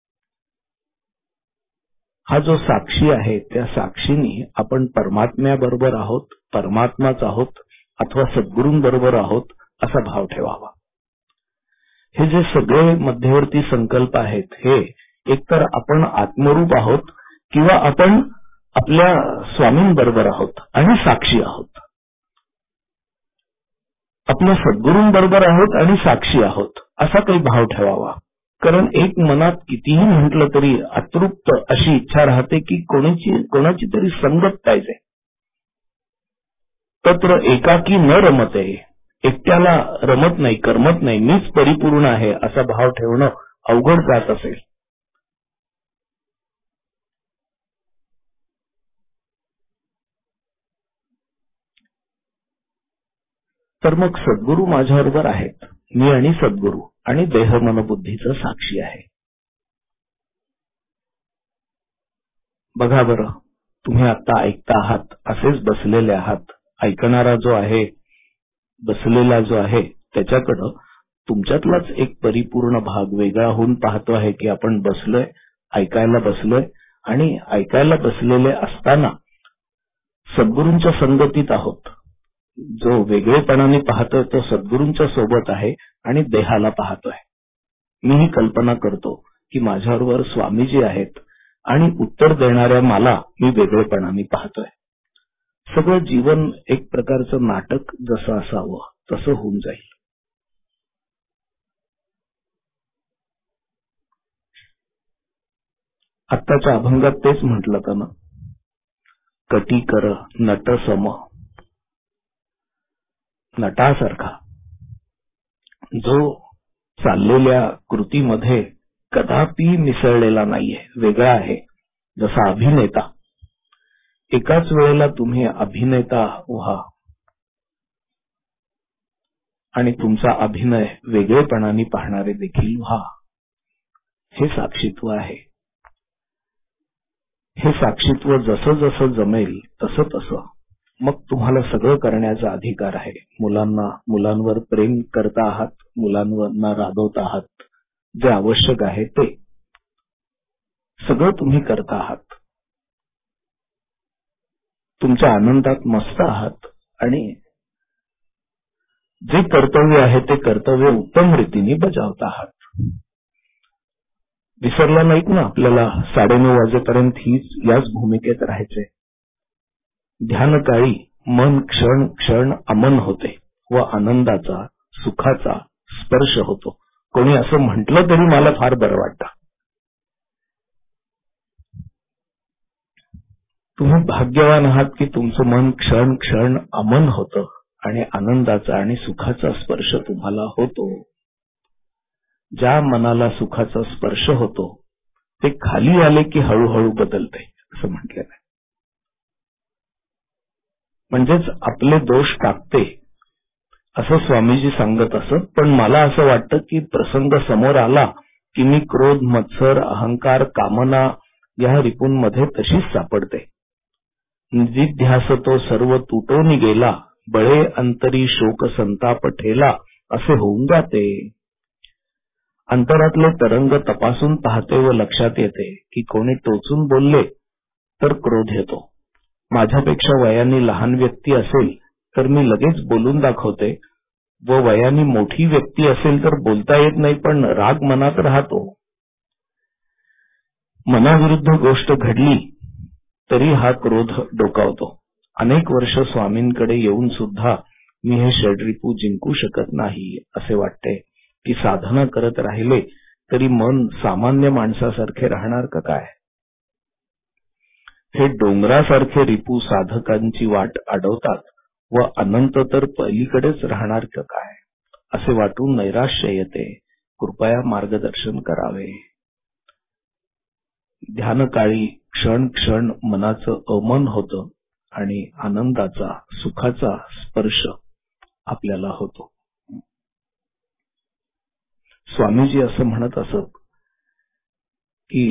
हा जो साक्षी आहे त्या साक्षीने आपण परमात्म्याबरोबर आहोत, परमात्माच आहोत अथवा सद्गुरूंबरोबर आहोत असा भाव ठेवावा. हे जे सगळे मध्यवर्ती संकल्प आहेत हे एकतर आपण आत्मरूप आहोत किंवा आपण आपल्या स्वामींबरोबर आहोत आणि साक्षी आहोत, आपल्या सद्गुरूंबरोबर आहोत आणि साक्षी आहोत असा काही भाव ठेवावा. कारण एक मनात कितीही म्हटलं तरी अतृप्त अशी इच्छा राहते की कोणाची कोणाची तरी संगत पाहिजे. तत्र एकाकी न रमते एकट्याला रमत नाही, करमत नाही, मीच परिपूर्ण आहे असा भाव ठेवणं अवघड जात असेल तर मग सद्गुरू माझ्याबरोबर आहेत. मी आणि सद्गुरू आणि देह मन बुद्धीचं साक्षी आहे. बघा बरं, तुम्ही आता ऐकता आहात, असेच बसलेले आहात. ऐकणारा जो आहे, बसलेला जो आहे, त्याच्याकडं तुमच्यातलाच एक परिपूर्ण भाग वेगळा होऊन पाहतो आहे की आपण बसलोय, ऐकायला बसलोय आणि ऐकायला बसलेले असताना सद्गुरूंच्या संगतीत आहोत. जो वेगळेपणाने पाहतोय तो सद्गुरूंच्या सोबत आहे आणि देहाला पाहतोय. मी ही कल्पना करतो की माझ्याबरोबर स्वामीजी आहेत आणि उत्तर देणाऱ्या मला मी वेगळेपणाने पाहतोय. सगळं जीवन एक प्रकारचं नाटक जसं असावं तसं होऊन जाईल. आत्ताच्या अभंगात तेच म्हटलं होतं ना, कटी कर नट सम, नटासारखा जो चाललेल्या कृतीमध्ये कदापि मिसळलेला नाहीये, वेगळा आहे. जसा अभिनेता, एकाच वेळेला तुम्ही अभिनेता व्हा आणि तुमचा अभिनय वेगळेपणाने पाहणारे देखील व्हा. हे साक्षीत्व आहे. हे साक्षीत्व जसं जसं जमेल तसं तसं मग तुम्हाला सगळं करण्याचा अधिकार आहे. मुलांना मुलांवर प्रेम करता आहात, मुलांना राबवत आहात, जे आवश्यक आहे ते सगळं तुम्ही करता आहात. तुमच्या आनंदात मस्त आहात आणि जे कर्तव्य आहे ते कर्तव्य उत्तम रीतीने बजावत आहात. विसरला नाहीत ना, आपल्याला साडेनऊ वाजेपर्यंत हीच याच भूमिकेत राहायचे. ध्यानकाळी मन क्षण क्षण अमन होते व आनंदाचा सुखाचा स्पर्श होतो. कोणी असं म्हटलं तरी मला फार बरं वाटतं. तुम्ही भाग्यवान आहात की तुमचं मन क्षण क्षण अमन होतं आणि आनंदाचा आणि सुखाचा स्पर्श तुम्हाला होतो. ज्या मनाला सुखाचा स्पर्श होतो ते खाली आले की हळूहळू बदलते असं म्हटलेलं आहे. म्हणजेच आपले दोष टाकते असं स्वामीजी सांगत असत. पण मला असं वाटतं की प्रसंग समोर आला की मी क्रोध, मत्सर, अहंकार, कामना या रिपूंमध्ये तशीच सापडते. निधिध्यास तो सर्व तुटून गेला, बळे अंतरी शोक संताप ठेला असे होऊन जाते. अंतरातले तरंग तपासून पाहते व लक्षात येते की कोणी टोचून बोलले तर क्रोध येतो. माझ्यापेक्षा वयाने लहान व्यक्ती असेल तर मी लगेच बोलून दाखवते व वयाने मोठी व्यक्ती असेल तर बोलता येत नाही पण राग मनात राहतो. मनाविरुद्ध गोष्ट घडली तरी हा क्रोध डोकावतो. अनेक वर्ष स्वामींकडे येऊन सुद्धा मी हे षड्रिपू जिंकू शकत नाही असे वाटते की साधना करत राहिले तरी मन सामान्य माणसासारखे राहणार का काय. हे डोंगरासारखे रिपू साधकांची वाट अडवतात व अनंत तर पलीकडेच राहणार का काय असे वाटून नैराश्य येते. कृपया मार्गदर्शन करावे. ध्यानकाळी क्षण क्षण मनाचं अमन होतं आणि आनंदाचा सुखाचा स्पर्श आपल्याला होतो. स्वामीजी असं म्हणत असत की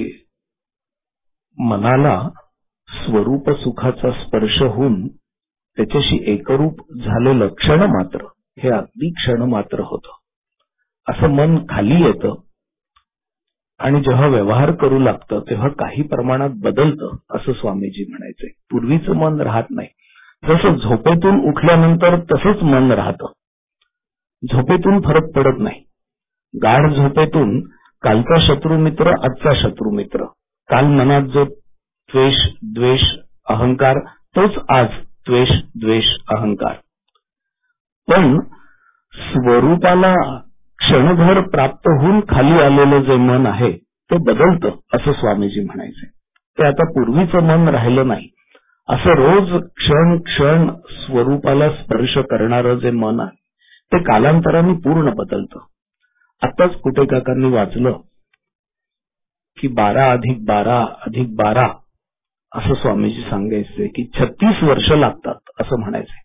मनाला स्वरूप सुखाचा स्पर्श होऊन त्याच्याशी एकरूप झालेलं क्षण मात्र हे अगदी क्षण मात्र होतं. असं मन खाली येतं आणि जेव्हा व्यवहार करू लागतं तेव्हा काही प्रमाणात बदलतं असं स्वामीजी म्हणायचे. पूर्वीचं मन राहत नाही. जसं झोपेतून उठल्यानंतर तसंच मन राहतं. झोपेतून फरक पडत नाही. गाढ झोपेतून कालचा शत्रुमित्र आजचा शत्रुमित्र. काल मनात जो द्वेष द्वेष अहंकार तोच आज द्वेष द्वेष अहंकार. पण स्वरूपाला क्षणभर प्राप्त होऊन खाली आलेलं जे मन आहे ते बदलतं असं स्वामीजी म्हणायचे. ते आता पूर्वीचं मन राहिलं नाही. असं रोज क्षण क्षण स्वरूपाला स्पर्श करणारं जे मन आहे ते कालांतराने पूर्ण बदलतं. आताच कुठे काकांनी वाचलं की बारा अधिक बारा अधिक बारा असं स्वामीजी सांगायचे की छत्तीस वर्ष लागतात असं म्हणायचे.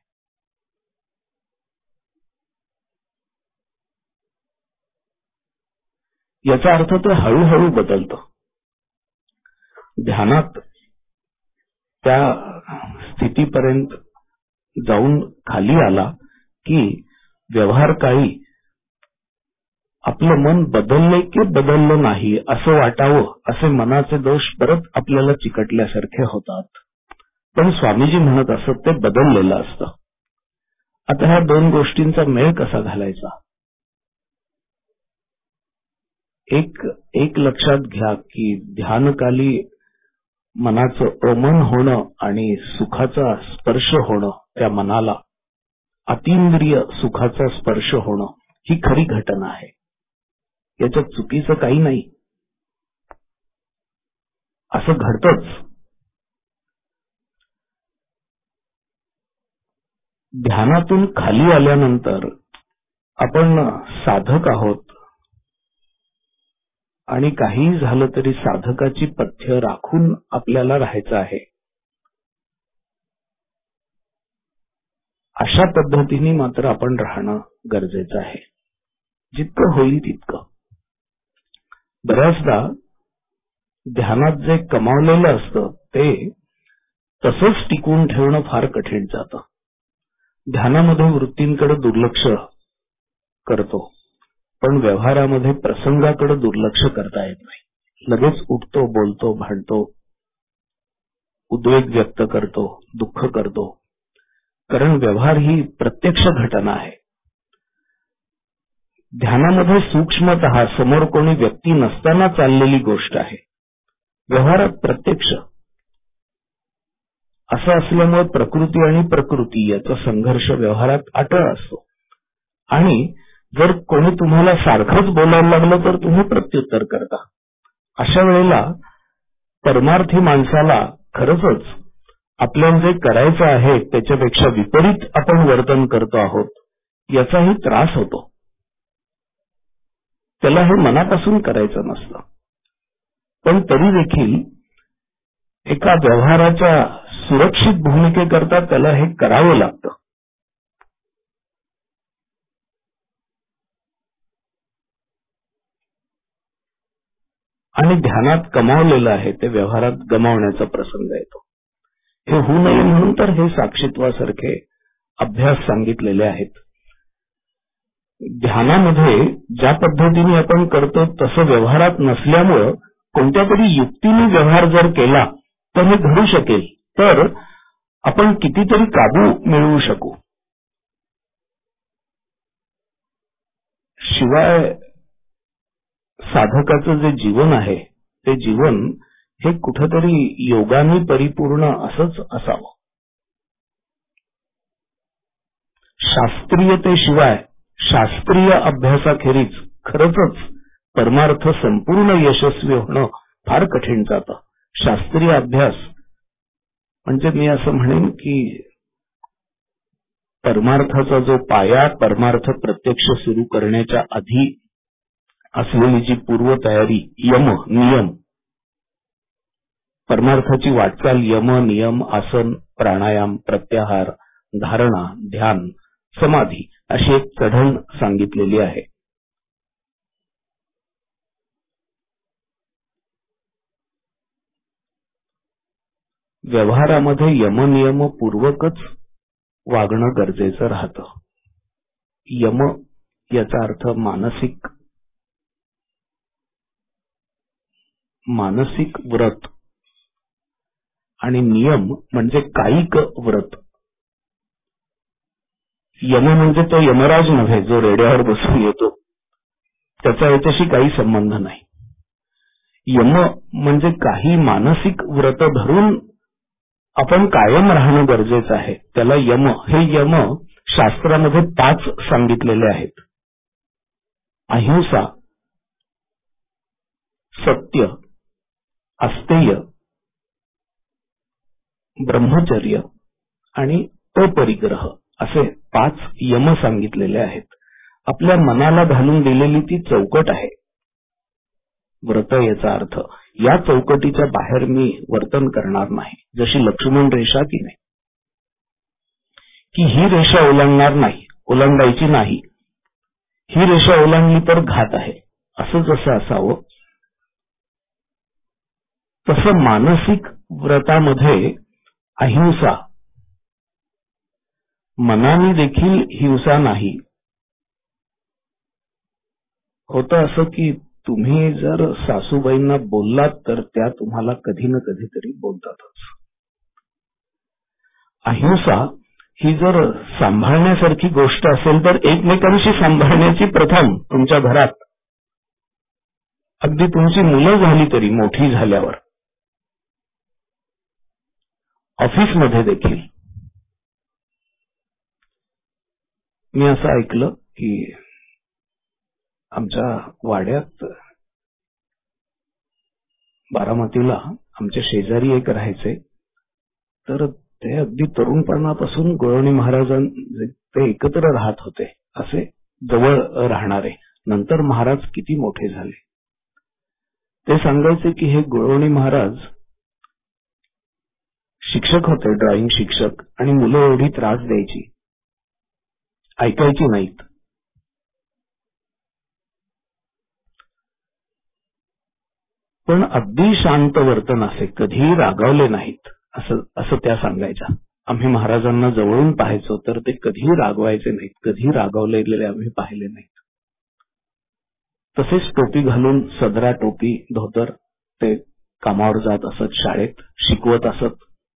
याचा अर्थ ते हळूहळू बदलतं. ध्यानात त्या स्थितीपर्यंत जाऊन खाली आला की व्यवहार काळी आपलं मन बदलले की बदललं नाही असं वाटावं असे मनाचे दोष परत आपल्याला चिकटल्यासारखे होतात. पण स्वामीजी म्हणत असत ते बदललेलं असतं. आता ह्या दोन गोष्टींचा मेळ कसा घालायचा? एक एक लक्षात घ्या की ध्यानकाली मनाचं अमन होणं आणि सुखाचा स्पर्श होणं, त्या मनाला अतींद्रिय सुखाचा स्पर्श होणं ही खरी घटना आहे. याच्यात चुकीचं काही नाही. असं घडतंच. ध्यानातून खाली आल्यानंतर आपण साधक आहोत आणि काही झालं तरी साधकाची पथ्य राखून आपल्याला राहायचं आहे. अशा पद्धतीने मात्र आपण राहणं गरजेचं आहे, जितकं होईल तितकं. बऱ्याचदा ध्यानात जे कमावलेलं असतं ते तसंच टिकवून ठेवणं फार कठीण जातं. ध्यानामध्ये वृत्तींकडे दुर्लक्ष करतो, पण व्यवहारामध्ये प्रसंगाकडे दुर्लक्ष करता येत नाही. लगेच उठतो, बोलतो, भांडतो, उद्वेग व्यक्त करतो, दुःख करतो, कारण व्यवहार ही प्रत्यक्ष घटना आहे. ध्यानामध्ये सूक्ष्मतः समोर कोणी व्यक्ती नसताना चाललेली गोष्ट आहे. व्यवहारात प्रत्यक्ष असं असल्यामुळे प्रकृती आणि प्रकृती याचा संघर्ष व्यवहारात अटळ असतो. आणि जर कोणी तुम्हाला सारखंच बोलायला लागलं तर तुम्ही प्रत्युत्तर करता. अशा वेळेला परमार्थी माणसाला खरंच आपल्याला जे करायचं आहे त्याच्यापेक्षा विपरीत आपण वर्तन करतो आहोत याचाही त्रास होतो. त्याला हे मनापासून करायचं नसतं, पण तरी देखील एका व्यवहाराच्या सुरक्षित भूमिकेकरता त्याला हे करावं लागतं. आणि ध्यानात कमावलेलं आहे ते व्यवहारात गमावण्याचा प्रसंग येतो. हे होऊ नये म्हणून तर हे साक्षीत्वासारखे अभ्यास सांगितलेले आहेत. ध्यानामध्ये ज्या पद्धतीने आपण करतो तसं व्यवहारात नसल्यामुळं कोणत्या तरी युक्तीने व्यवहार जर केला तर हे घडू शकेल, तर आपण कितीतरी काबू मिळवू शकू. शिवाय साधकाचं जे जीवन आहे ते जीवन हे कुठेतरी योगाने परिपूर्ण असंच असावं. शास्त्रीयतेशिवाय शास्त्रीय अभ्यासाखेरीज खरंच परमार्थ संपूर्ण यशस्वी होणं फार कठीण जातं. शास्त्रीय अभ्यास म्हणजे मी असं म्हणेन की परमार्थाचा जो पाया, परमार्थ प्रत्यक्ष सुरू करण्याच्या आधी असलेली जी पूर्वतयारी, यम नियम, परमार्थाची वाटचाल यम नियम, आसन, प्राणायाम, प्रत्याहार, धारणा, ध्यान, समाधी अशी एक चढण सांगितलेली आहे. व्यवहारामध्ये यमनियम पूर्वकच वागणं गरजेचं राहतं. यम याचा अर्थ मानसिक मानसिक व्रत आणि नियम म्हणजे कायिक व्रत. यम म्हणजे तो यमराज नव्हे जो रेड्यावर बसून येतो, त्याचा याच्याशी काही संबंध नाही. यम म्हणजे काही मानसिक व्रत धरून आपण कायम राहणं गरजेचं आहे. त्याला यम, हे यम शास्त्रामध्ये पाच सांगितलेले आहेत. अहिंसा, सत्य, अस्तेय, ब्रह्मचर्य आणि अपरिग्रह असे पाच यम सांगितलेले आहेत. आपल्या मनाला घालून दिलेली ती चौकट आहे. व्रत याचा अर्थ या चौकटीच्या बाहेर मी वर्तन करणार नाही. जशी लक्ष्मण रेषा की नाही, की ही रेषा ओलांडणार नाही, ओलांडायची नाही, ही रेषा ओलांडली तर घात आहे, असं जसं असावं तसं मानसिक व्रतामध्ये अहिंसा, मनाने देखील हिंसा नाही. होतं असं की तुम्ही जर सासूबाईंना बोललात तर त्या तुम्हाला कधी ना कधीतरी बोलतातच. अहिंसा ही जर सांभाळण्यासारखी गोष्ट असेल तर एकमेकांशी सांभाळण्याची प्रथम तुमच्या घरात, अगदी तुमची मुलं झाली तरी मोठी झाल्यावर, ऑफिसमध्ये देखील. मी असं ऐकलं की आमच्या वाड्यात बारामतीला आमच्या शेजारी एक राहायचे, तर ते अगदी तरुणपणापासून गोळवणी महाराजां ते एकत्र राहत होते, असे जवळ राहणारे. नंतर महाराज किती मोठे झाले. ते सांगायचे की हे गोळवणी महाराज शिक्षक होते, ड्रॉइंग शिक्षक, आणि मुलं एवढी त्रास द्यायची, ऐकायची नाहीत. पण अगदी शांत वर्तन असे, कधीही रागावले नाहीत, असं असं त्या सांगायच्या. आम्ही महाराजांना जवळून पाहायचो तर ते कधीही रागवायचे नाहीत, कधीही रागावलेले आम्ही पाहिले नाहीत. तसेच टोपी घालून, सदरा, टोपी, धोतर, ते कामावर जात असत, शाळेत शिकवत असत.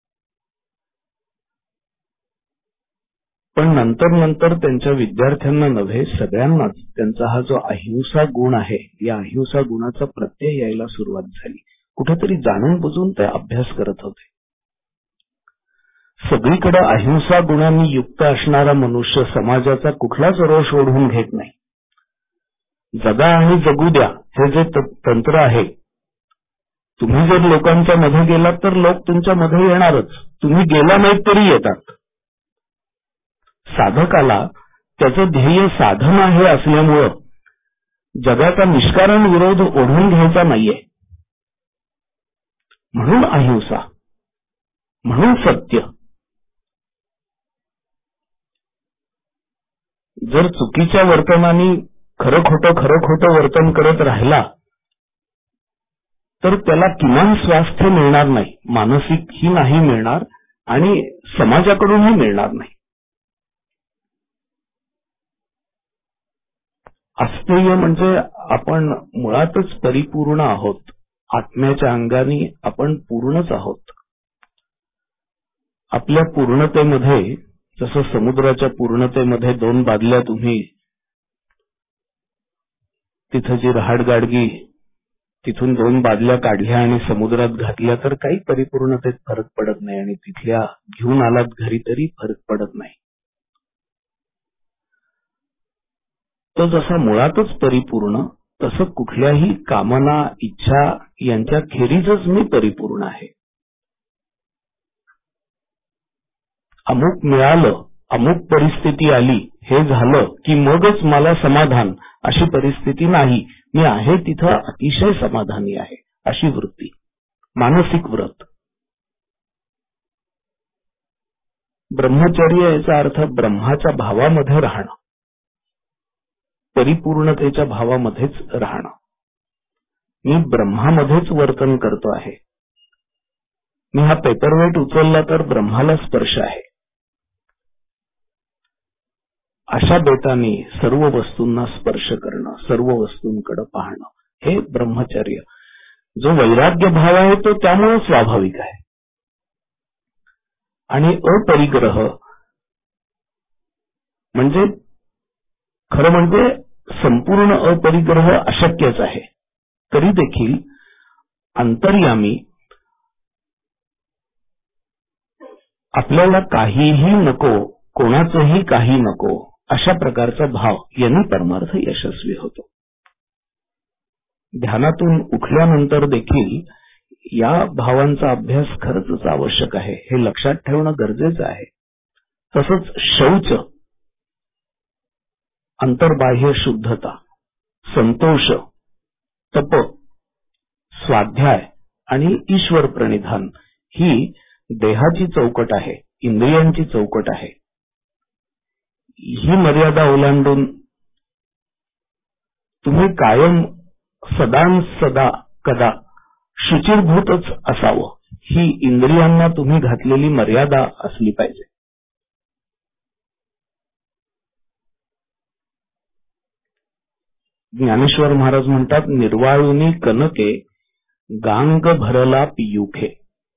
पण नंतर नंतर त्यांच्या विद्यार्थ्यांना नव्हे, सगळ्यांनाच त्यांचा हा जो अहिंसा गुण आहे, या अहिंसा गुणाचा प्रत्यय यायला सुरुवात झाली. कुठेतरी जाणून बुजून ते अभ्यास करत होते. सगळीकडे अहिंसा गुणांनी युक्त असणारा मनुष्य समाजाचा कुठलाच रोष ओढून घेत नाही. जगा आणि जगू द्या हे जे तंत्र आहे, तुम्ही जर लोकांच्या मध्ये गेलात तर लोक तुमच्या मध्ये येणारच, तुम्ही गेला नाहीत तरी येतात. साधकाला त्याचं ध्येय साधना हे असल्यामुळं जगाचा निष्कारण विरोध ओढून घ्यायचा नाहीये. म्हणून अहिंसा, म्हणून सत्य. जर चुकीच्या वर्तनाने खरं खोटं खरं खोटं वर्तन करत राहिला तर त्याला किमान स्वास्थ्य मिळणार नाही, मानसिकही नाही मिळणार आणि समाजाकडूनही मिळणार नाही. अस्तेय म्हणजे आपण मुळातच परिपूर्ण आहोत, आत्म्याच्या अंगाने आपण पूर्णच आहोत. आपल्या पूर्णतेमध्ये, जसं समुद्राच्या पूर्णतेमध्ये दोन बादल्या तुम्ही तिथं जी रहाडगाडगी तिथून दोन बादल्या काढल्या आणि समुद्रात घातल्या तर काही परिपूर्णतेत फरक पडत नाही, आणि तिथल्या घेऊन आलात घरी तरी फरक पडत नाही. तो जसा मुळातच परिपूर्ण, तसं कुठल्याही कामना, इच्छा यांच्या खेरीजच मी परिपूर्ण आहे. अमुक मिळालं, अमुक परिस्थिती आली, हे झालं की मगच मला समाधान, अशी परिस्थिती नाही. मी आहे तिथं अतिशय समाधानी आहे, अशी वृत्ती, मानसिक व्रत. ब्रह्मचर्य याचा अर्थ ब्रह्माच्या भावामध्ये राहणं, परिपूर्णतेच्या भावामध्येच राहणं. मी ब्रह्मामध्येच वर्तन करतो आहे. मी हा पेपरवेट उचलला तर ब्रह्माला स्पर्श आहे. अशा बेताने सर्व वस्तूंना स्पर्श करणं, सर्व वस्तूंकडे पाहणं, हे ब्रह्मचर्य. जो वैराग्य भाव आहे तो त्यामुळे स्वाभाविक आहे. आणि अपरिग्रह म्हणजे खरं म्हणजे संपूर्ण अपरिग्रह अशक्यच आहे. तरी देखील अंतर्यामी आपल्याला काहीही नको, कोणाचंही काही नको, अशा प्रकारचा भाव यांनी परमार्थ यशस्वी होतो. ध्यानातून उठल्यानंतर देखील या भावांचा अभ्यास खरंच आवश्यक आहे, हे लक्षात ठेवणं गरजेचं आहे. तसंच शौच, अंतर्बाह्य शुद्धता, संतोष, तप, स्वाध्याय आणि ईश्वर प्रणिधान ही देहाची चौकट आहे, इंद्रियांची चौकट आहे. ही मर्यादा ओलांडून तुम्ही कायम सदा सदा कदा शुचिर्भूतच असावं, ही इंद्रियांना तुम्ही घातलेली मर्यादा असली पाहिजे. ज्ञानेश्वर महाराज म्हणतात, निर्वाळुनी कनके गांग भरला पियुखे.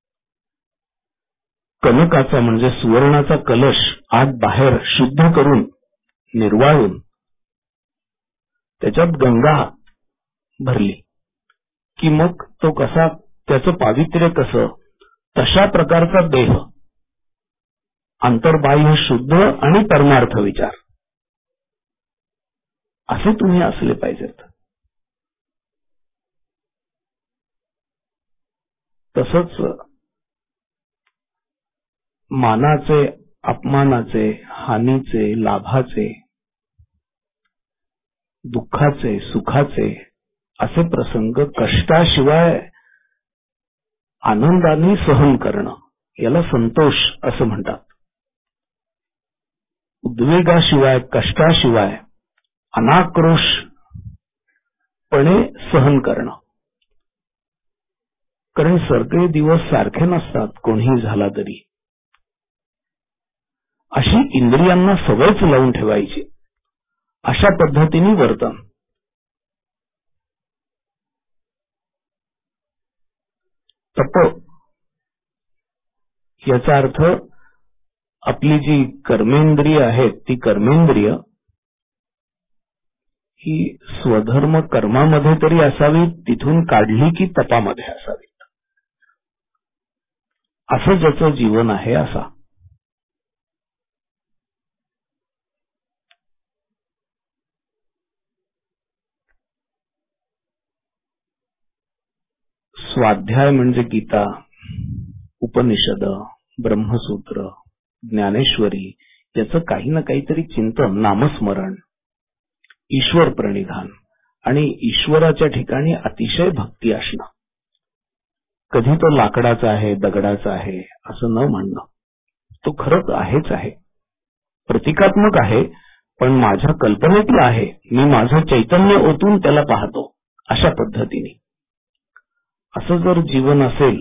कनकाचा म्हणजे सुवर्णाचा कलश आत बाहेर शुद्ध करून निर्वाळून त्याच्यात गंगा भरली की मग तो कसा, त्याचं पावित्र्य कसं, तशा प्रकारचा देह, अंतर्बाह्य शुद्ध आणि परमार्थ विचार असे तुम्ही असले पाहिजेत. तसंच मानाचे, अपमानाचे, हानीचे, लाभाचे, दुःखाचे, सुखाचे असे प्रसंग कष्टाशिवाय आनंदाने सहन करणं याला संतोष असं म्हणतात. उद्वेगाशिवाय, कष्टाशिवाय अनाक्रोशपणे सहन करणं. कारण सगळे दिवस सारखे नसतात, कोणीही झाला तरी. अशी इंद्रियांना सवयच लावून ठेवायची, अशा पद्धतीने वर्तन. तप याचा अर्थ आपली जी कर्मेंद्रिय आहेत ती कर्मेंद्रिय ही स्वधर्म कर्मामध्ये तरी असावी, तिथून काढली की तपामध्ये असावी, असं ज्याचं जीवन आहे असा. स्वाध्याय म्हणजे गीता, उपनिषद, ब्रह्मसूत्र, ज्ञानेश्वरी याचं काही ना काहीतरी चिंतन, नामस्मरण, ईश्वर प्रणिधान आणि ईश्वराच्या ठिकाणी अतिशय भक्ती असणं. कधी तो लाकडाचा आहे, दगडाचा आहे असं न म्हणणं. तो खरंच आहेच आहे, प्रतिकात्मक आहे, पण माझ्या कल्पनेतला आहे, मी माझं चैतन्य ओतून त्याला पाहतो अशा पद्धतीने. असं जर जीवन असेल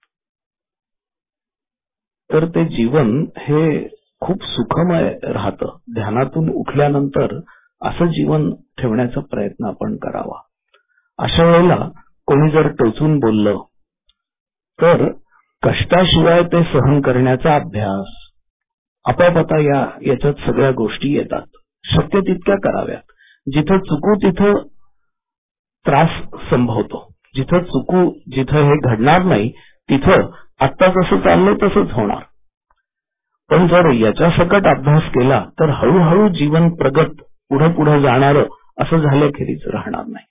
तर ते जीवन हे खूप सुखमय राहतं. ध्यानातून उठल्यानंतर असं जीवन ठेवण्याचा प्रयत्न आपण करावा. अशा वेळेला कोणी जर टोचून बोललं तर कष्टाशिवाय ते सहन करण्याचा अभ्यास आपोआप या याच्यात सगळ्या गोष्टी येतात. शक्य तितक्या कराव्यात. जिथं चुकू तिथं त्रास संभवतो. जिथं चुकू, जिथं हे घडणार नाही तिथं आत्ता जसं चाललंय तसंच होणार. पण जर याच्या सकट अभ्यास केला तर हळूहळू जीवन प्रगत, पुढे पुढे जाणारं असं झाल्याखेरीज राहणार नाही.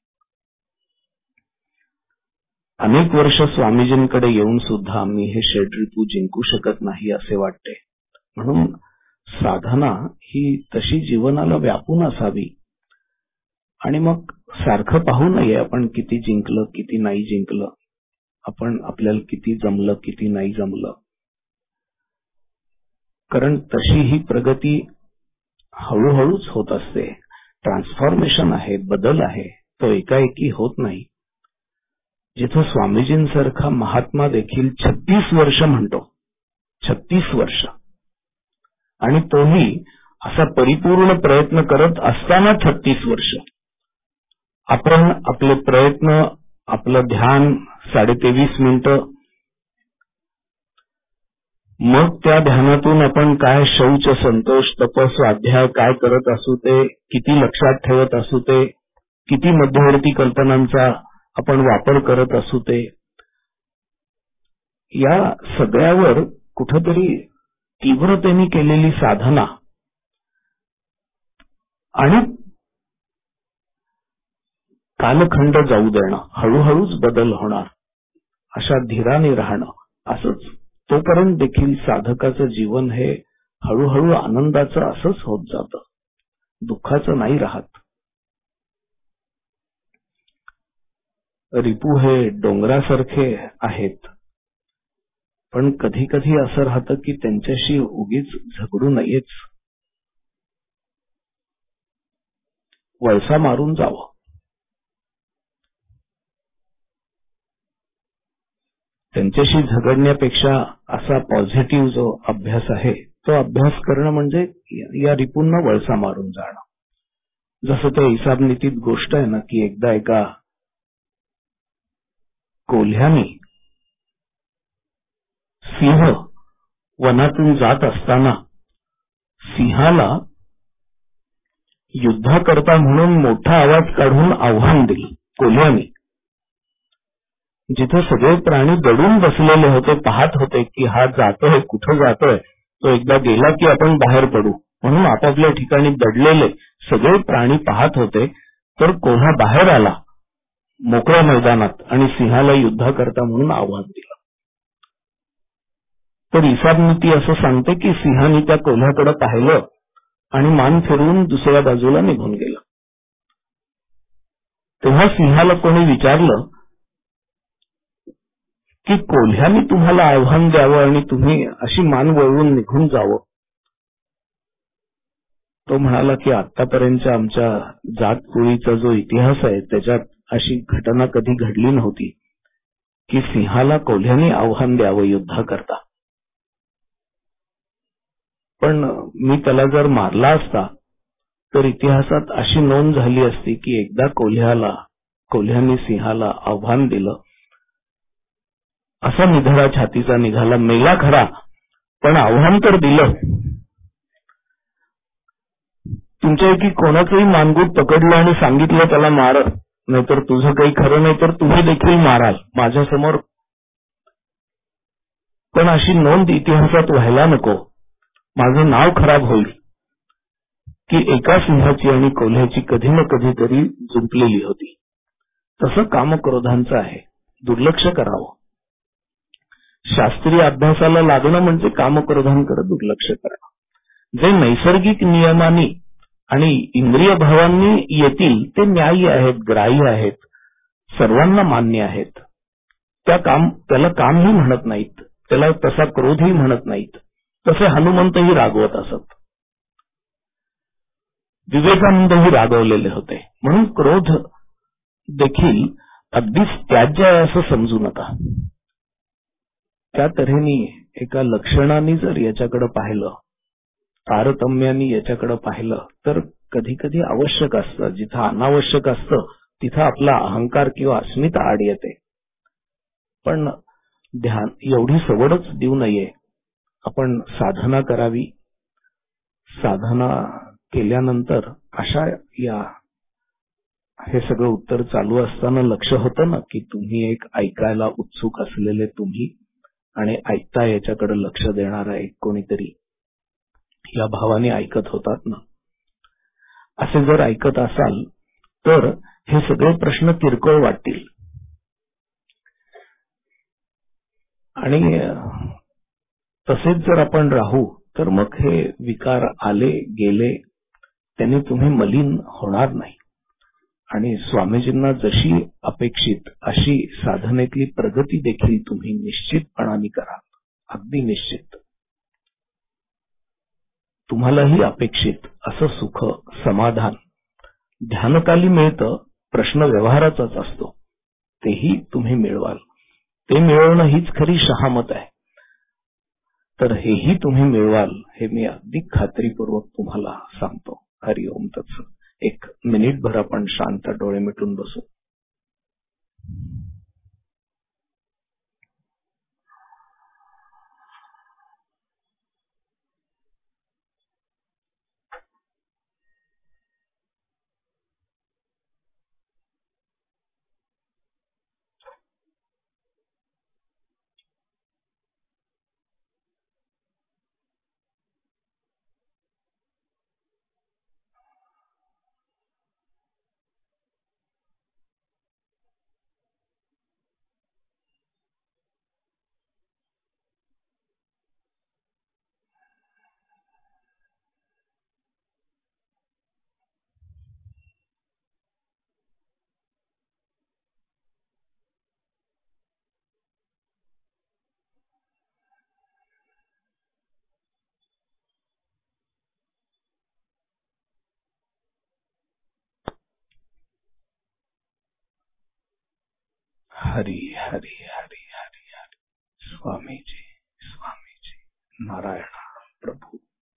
अनेक वर्ष स्वामीजींकडे येऊन सुद्धा मी हे षड्रिपू जिंकू शकत नाही असे वाटते. म्हणून साधना ही तशी जीवनाला व्यापून असावी आणि मग सारखं पाहू नये आपण किती जिंकलं, किती नाही जिंकलं, आपण आपल्याला किती जमलं, किती नाही जमलं. कारण तशी ही प्रगती हळूहळूच होत असते. ट्रान्सफॉर्मेशन आहे, बदल आहे, तो एकाएकी होत नाही. जिथं स्वामीजींसारखा महात्मा देखील छत्तीस वर्ष म्हणतो, छत्तीस वर्ष, आणि तोही असा परिपूर्ण प्रयत्न करत असताना छत्तीस वर्ष. आपण आपले प्रयत्न, आपलं ध्यान साडे तेवीस मिनिटं, मग त्या ध्यानातून आपण काय शौच, संतोष, तप, स्वाध्याय काय करत असू ते, किती लक्षात ठेवत असू ते, किती मध्यवर्ती कल्पनांचा आपण वापर करत असू ते, या सगळ्यावर कुठेतरी तीव्रतेने केलेली साधना आणि कालखंड जाऊ देणं, हळूहळूच बदल होणार, अशा धीराने राहणं. असंच तोपर्यंत देखील साधकाचं जीवन हे हळूहळू आनंदाचं असंच होत जातं. दुःखाचं नाही राहत. रिपू हे डोंगरासारखे आहेत, पण कधी कधी असं राहतं की त्यांच्याशी उगीच झगडू नयेच, वळसा मारून जावं. त्यांच्याशी झगडण्यापेक्षा असा पॉझिटिव्ह जो अभ्यास आहे तो अभ्यास करणं म्हणजे या रिपूंना वळसा मारून जाणं. जसं त्या हिसाब नीतीत गोष्ट आहे ना की एकदा एका कोल्ह्याने सिंह वनातून जात असताना सिंहाला युद्धाकरता म्हणून मोठा आवाज काढून आव्हान दिलं. कोल्ह्याने जिथे सगळे प्राणी दडून बसलेले होते, पाहत होते की हा जातोय, कुठं जातोय, तो एकदा गेला की आपण बाहेर पडू म्हणून आपापल्या ठिकाणी दडलेले सगळे प्राणी पाहत होते, तर कोल्हा बाहेर आला मोकळ्या मैदानात आणि सिंहाला युद्धाकरता म्हणून आव्हान दिलं. तर हिसाब नीती असं सांगते की सिंहाने त्या कोल्ह्याकडे पाहिलं आणि मान फिरवून दुसऱ्या बाजूला निघून गेलं. तेव्हा सिंहाला कोणी विचारलं की कोल्ह्याने तुम्हाला आव्हान द्यावं आणि तुम्ही अशी मान वळवून निघून जावं. तो म्हणाला की आतापर्यंतच्या आमच्या जातकुळीचा जो इतिहास आहे त्याच्यात अशी घटना कधी घडली नव्हती की सिंहाला कोल्ह्याने आव्हान द्यावं युद्धाकरता. पण मी त्याला जर मारला असता तर इतिहासात अशी नोंद झाली असती की एकदा कोल्ह्याला कोल्ह्याने सिंहाला आव्हान दिलं. असा निधडा छातीचा निघाला, मेला खरा पण आव्हान तर दिलं. तुमच्यापैकी कोणाचंही मानगूट पकडलं आणि सांगितलं त्याला मार, नाहीतर तुझं काही खरं नाही तर तुम्ही देखील माराल माझ्यासमोर. पण अशी नोंद इतिहासात व्हायला नको, माझं नाव खराब होईल की एका सिंहाची आणि कोल्ह्याची कधी ना कधीतरी जुंपलेली होती. तसं कामक्रोधांचं आहे, दुर्लक्ष करावं. शास्त्रीय अभ्यासाला लागणं म्हणजे कामक्रोधांकडे दुर्लक्ष करणं. जे नैसर्गिक नियमांनी आणि इंद्रिय भावांनी येतील ते न्याय्य आहेत, ग्राह्य आहेत, सर्वांना मान्य आहेत. त्या काम त्याला कामही म्हणत नाहीत, त्याला तसा क्रोधही म्हणत नाहीत. तसे हनुमंतही रागवत असत, विवेकानंदही रागवलेले होते. म्हणून क्रोध देखील अगदीच त्याज्य आहे असं समजू नका. त्या तऱ्हेने एका लक्षणाने जर याच्याकडे पाहिलं, तारतम्याने याच्याकडे पाहिलं तर कधी कधी आवश्यक असतं. जिथं अनावश्यक असतं तिथं आपला अहंकार किंवा अस्मिता आड येते. पण ध्यान एवढी सवडच देऊ नये. आपण साधना करावी. साधना केल्यानंतर अशा या हे सगळं उत्तर चालू असताना लक्ष होतं ना की तुम्ही एक ऐकायला उत्सुक असलेले तुम्ही आणि ऐकता याच्याकडे लक्ष देणारा एक कोणीतरी या भावाने ऐकत होतात ना. असे जर ऐकत असाल तर हे सगळे प्रश्न किरकोळ वाटतील आणि तसेच जर आपण राहू तर मग हे विकार आले गेले त्यांनी तुम्ही मलिन होणार नाही. आणि स्वामीजींना जशी अपेक्षित अशी साधनेतली प्रगती देखील तुम्ही निश्चितपणाने कराल, अगदी निश्चित. तुम्हालाही अपेक्षित असं सुख समाधान ध्यानकाली मिळतं. प्रश्न व्यवहाराचाच असतो, तेही तुम्ही मिळवाल. ते मिळवणं हीच खरी शहामत आहे. तर हेही तुम्ही मिळवाल हे मी अगदी खात्रीपूर्वक तुम्हाला सांगतो. हरिओम तत्सत. एक मिनिटभर आपण शांत डोळे मिटून बसू. हरी हरी हरी हरी हरी. स्वामीजी स्वामीजी नारायण प्रभू.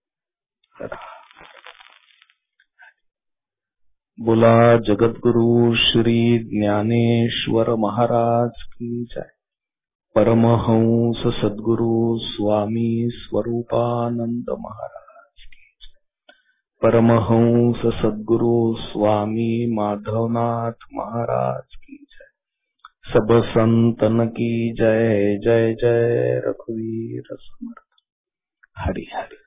बोला जगद्गुरु श्री ज्ञानेश्वर महाराज की जय. परमहंस सद्गुरु स्वामी स्वरूपानंद महाराज की जय. परमहंस सद्गुरु स्वामी माधवनाथ महाराज की जय. सब संतन की जय. जय जय रघुवीर समर्थ. हरि हरि.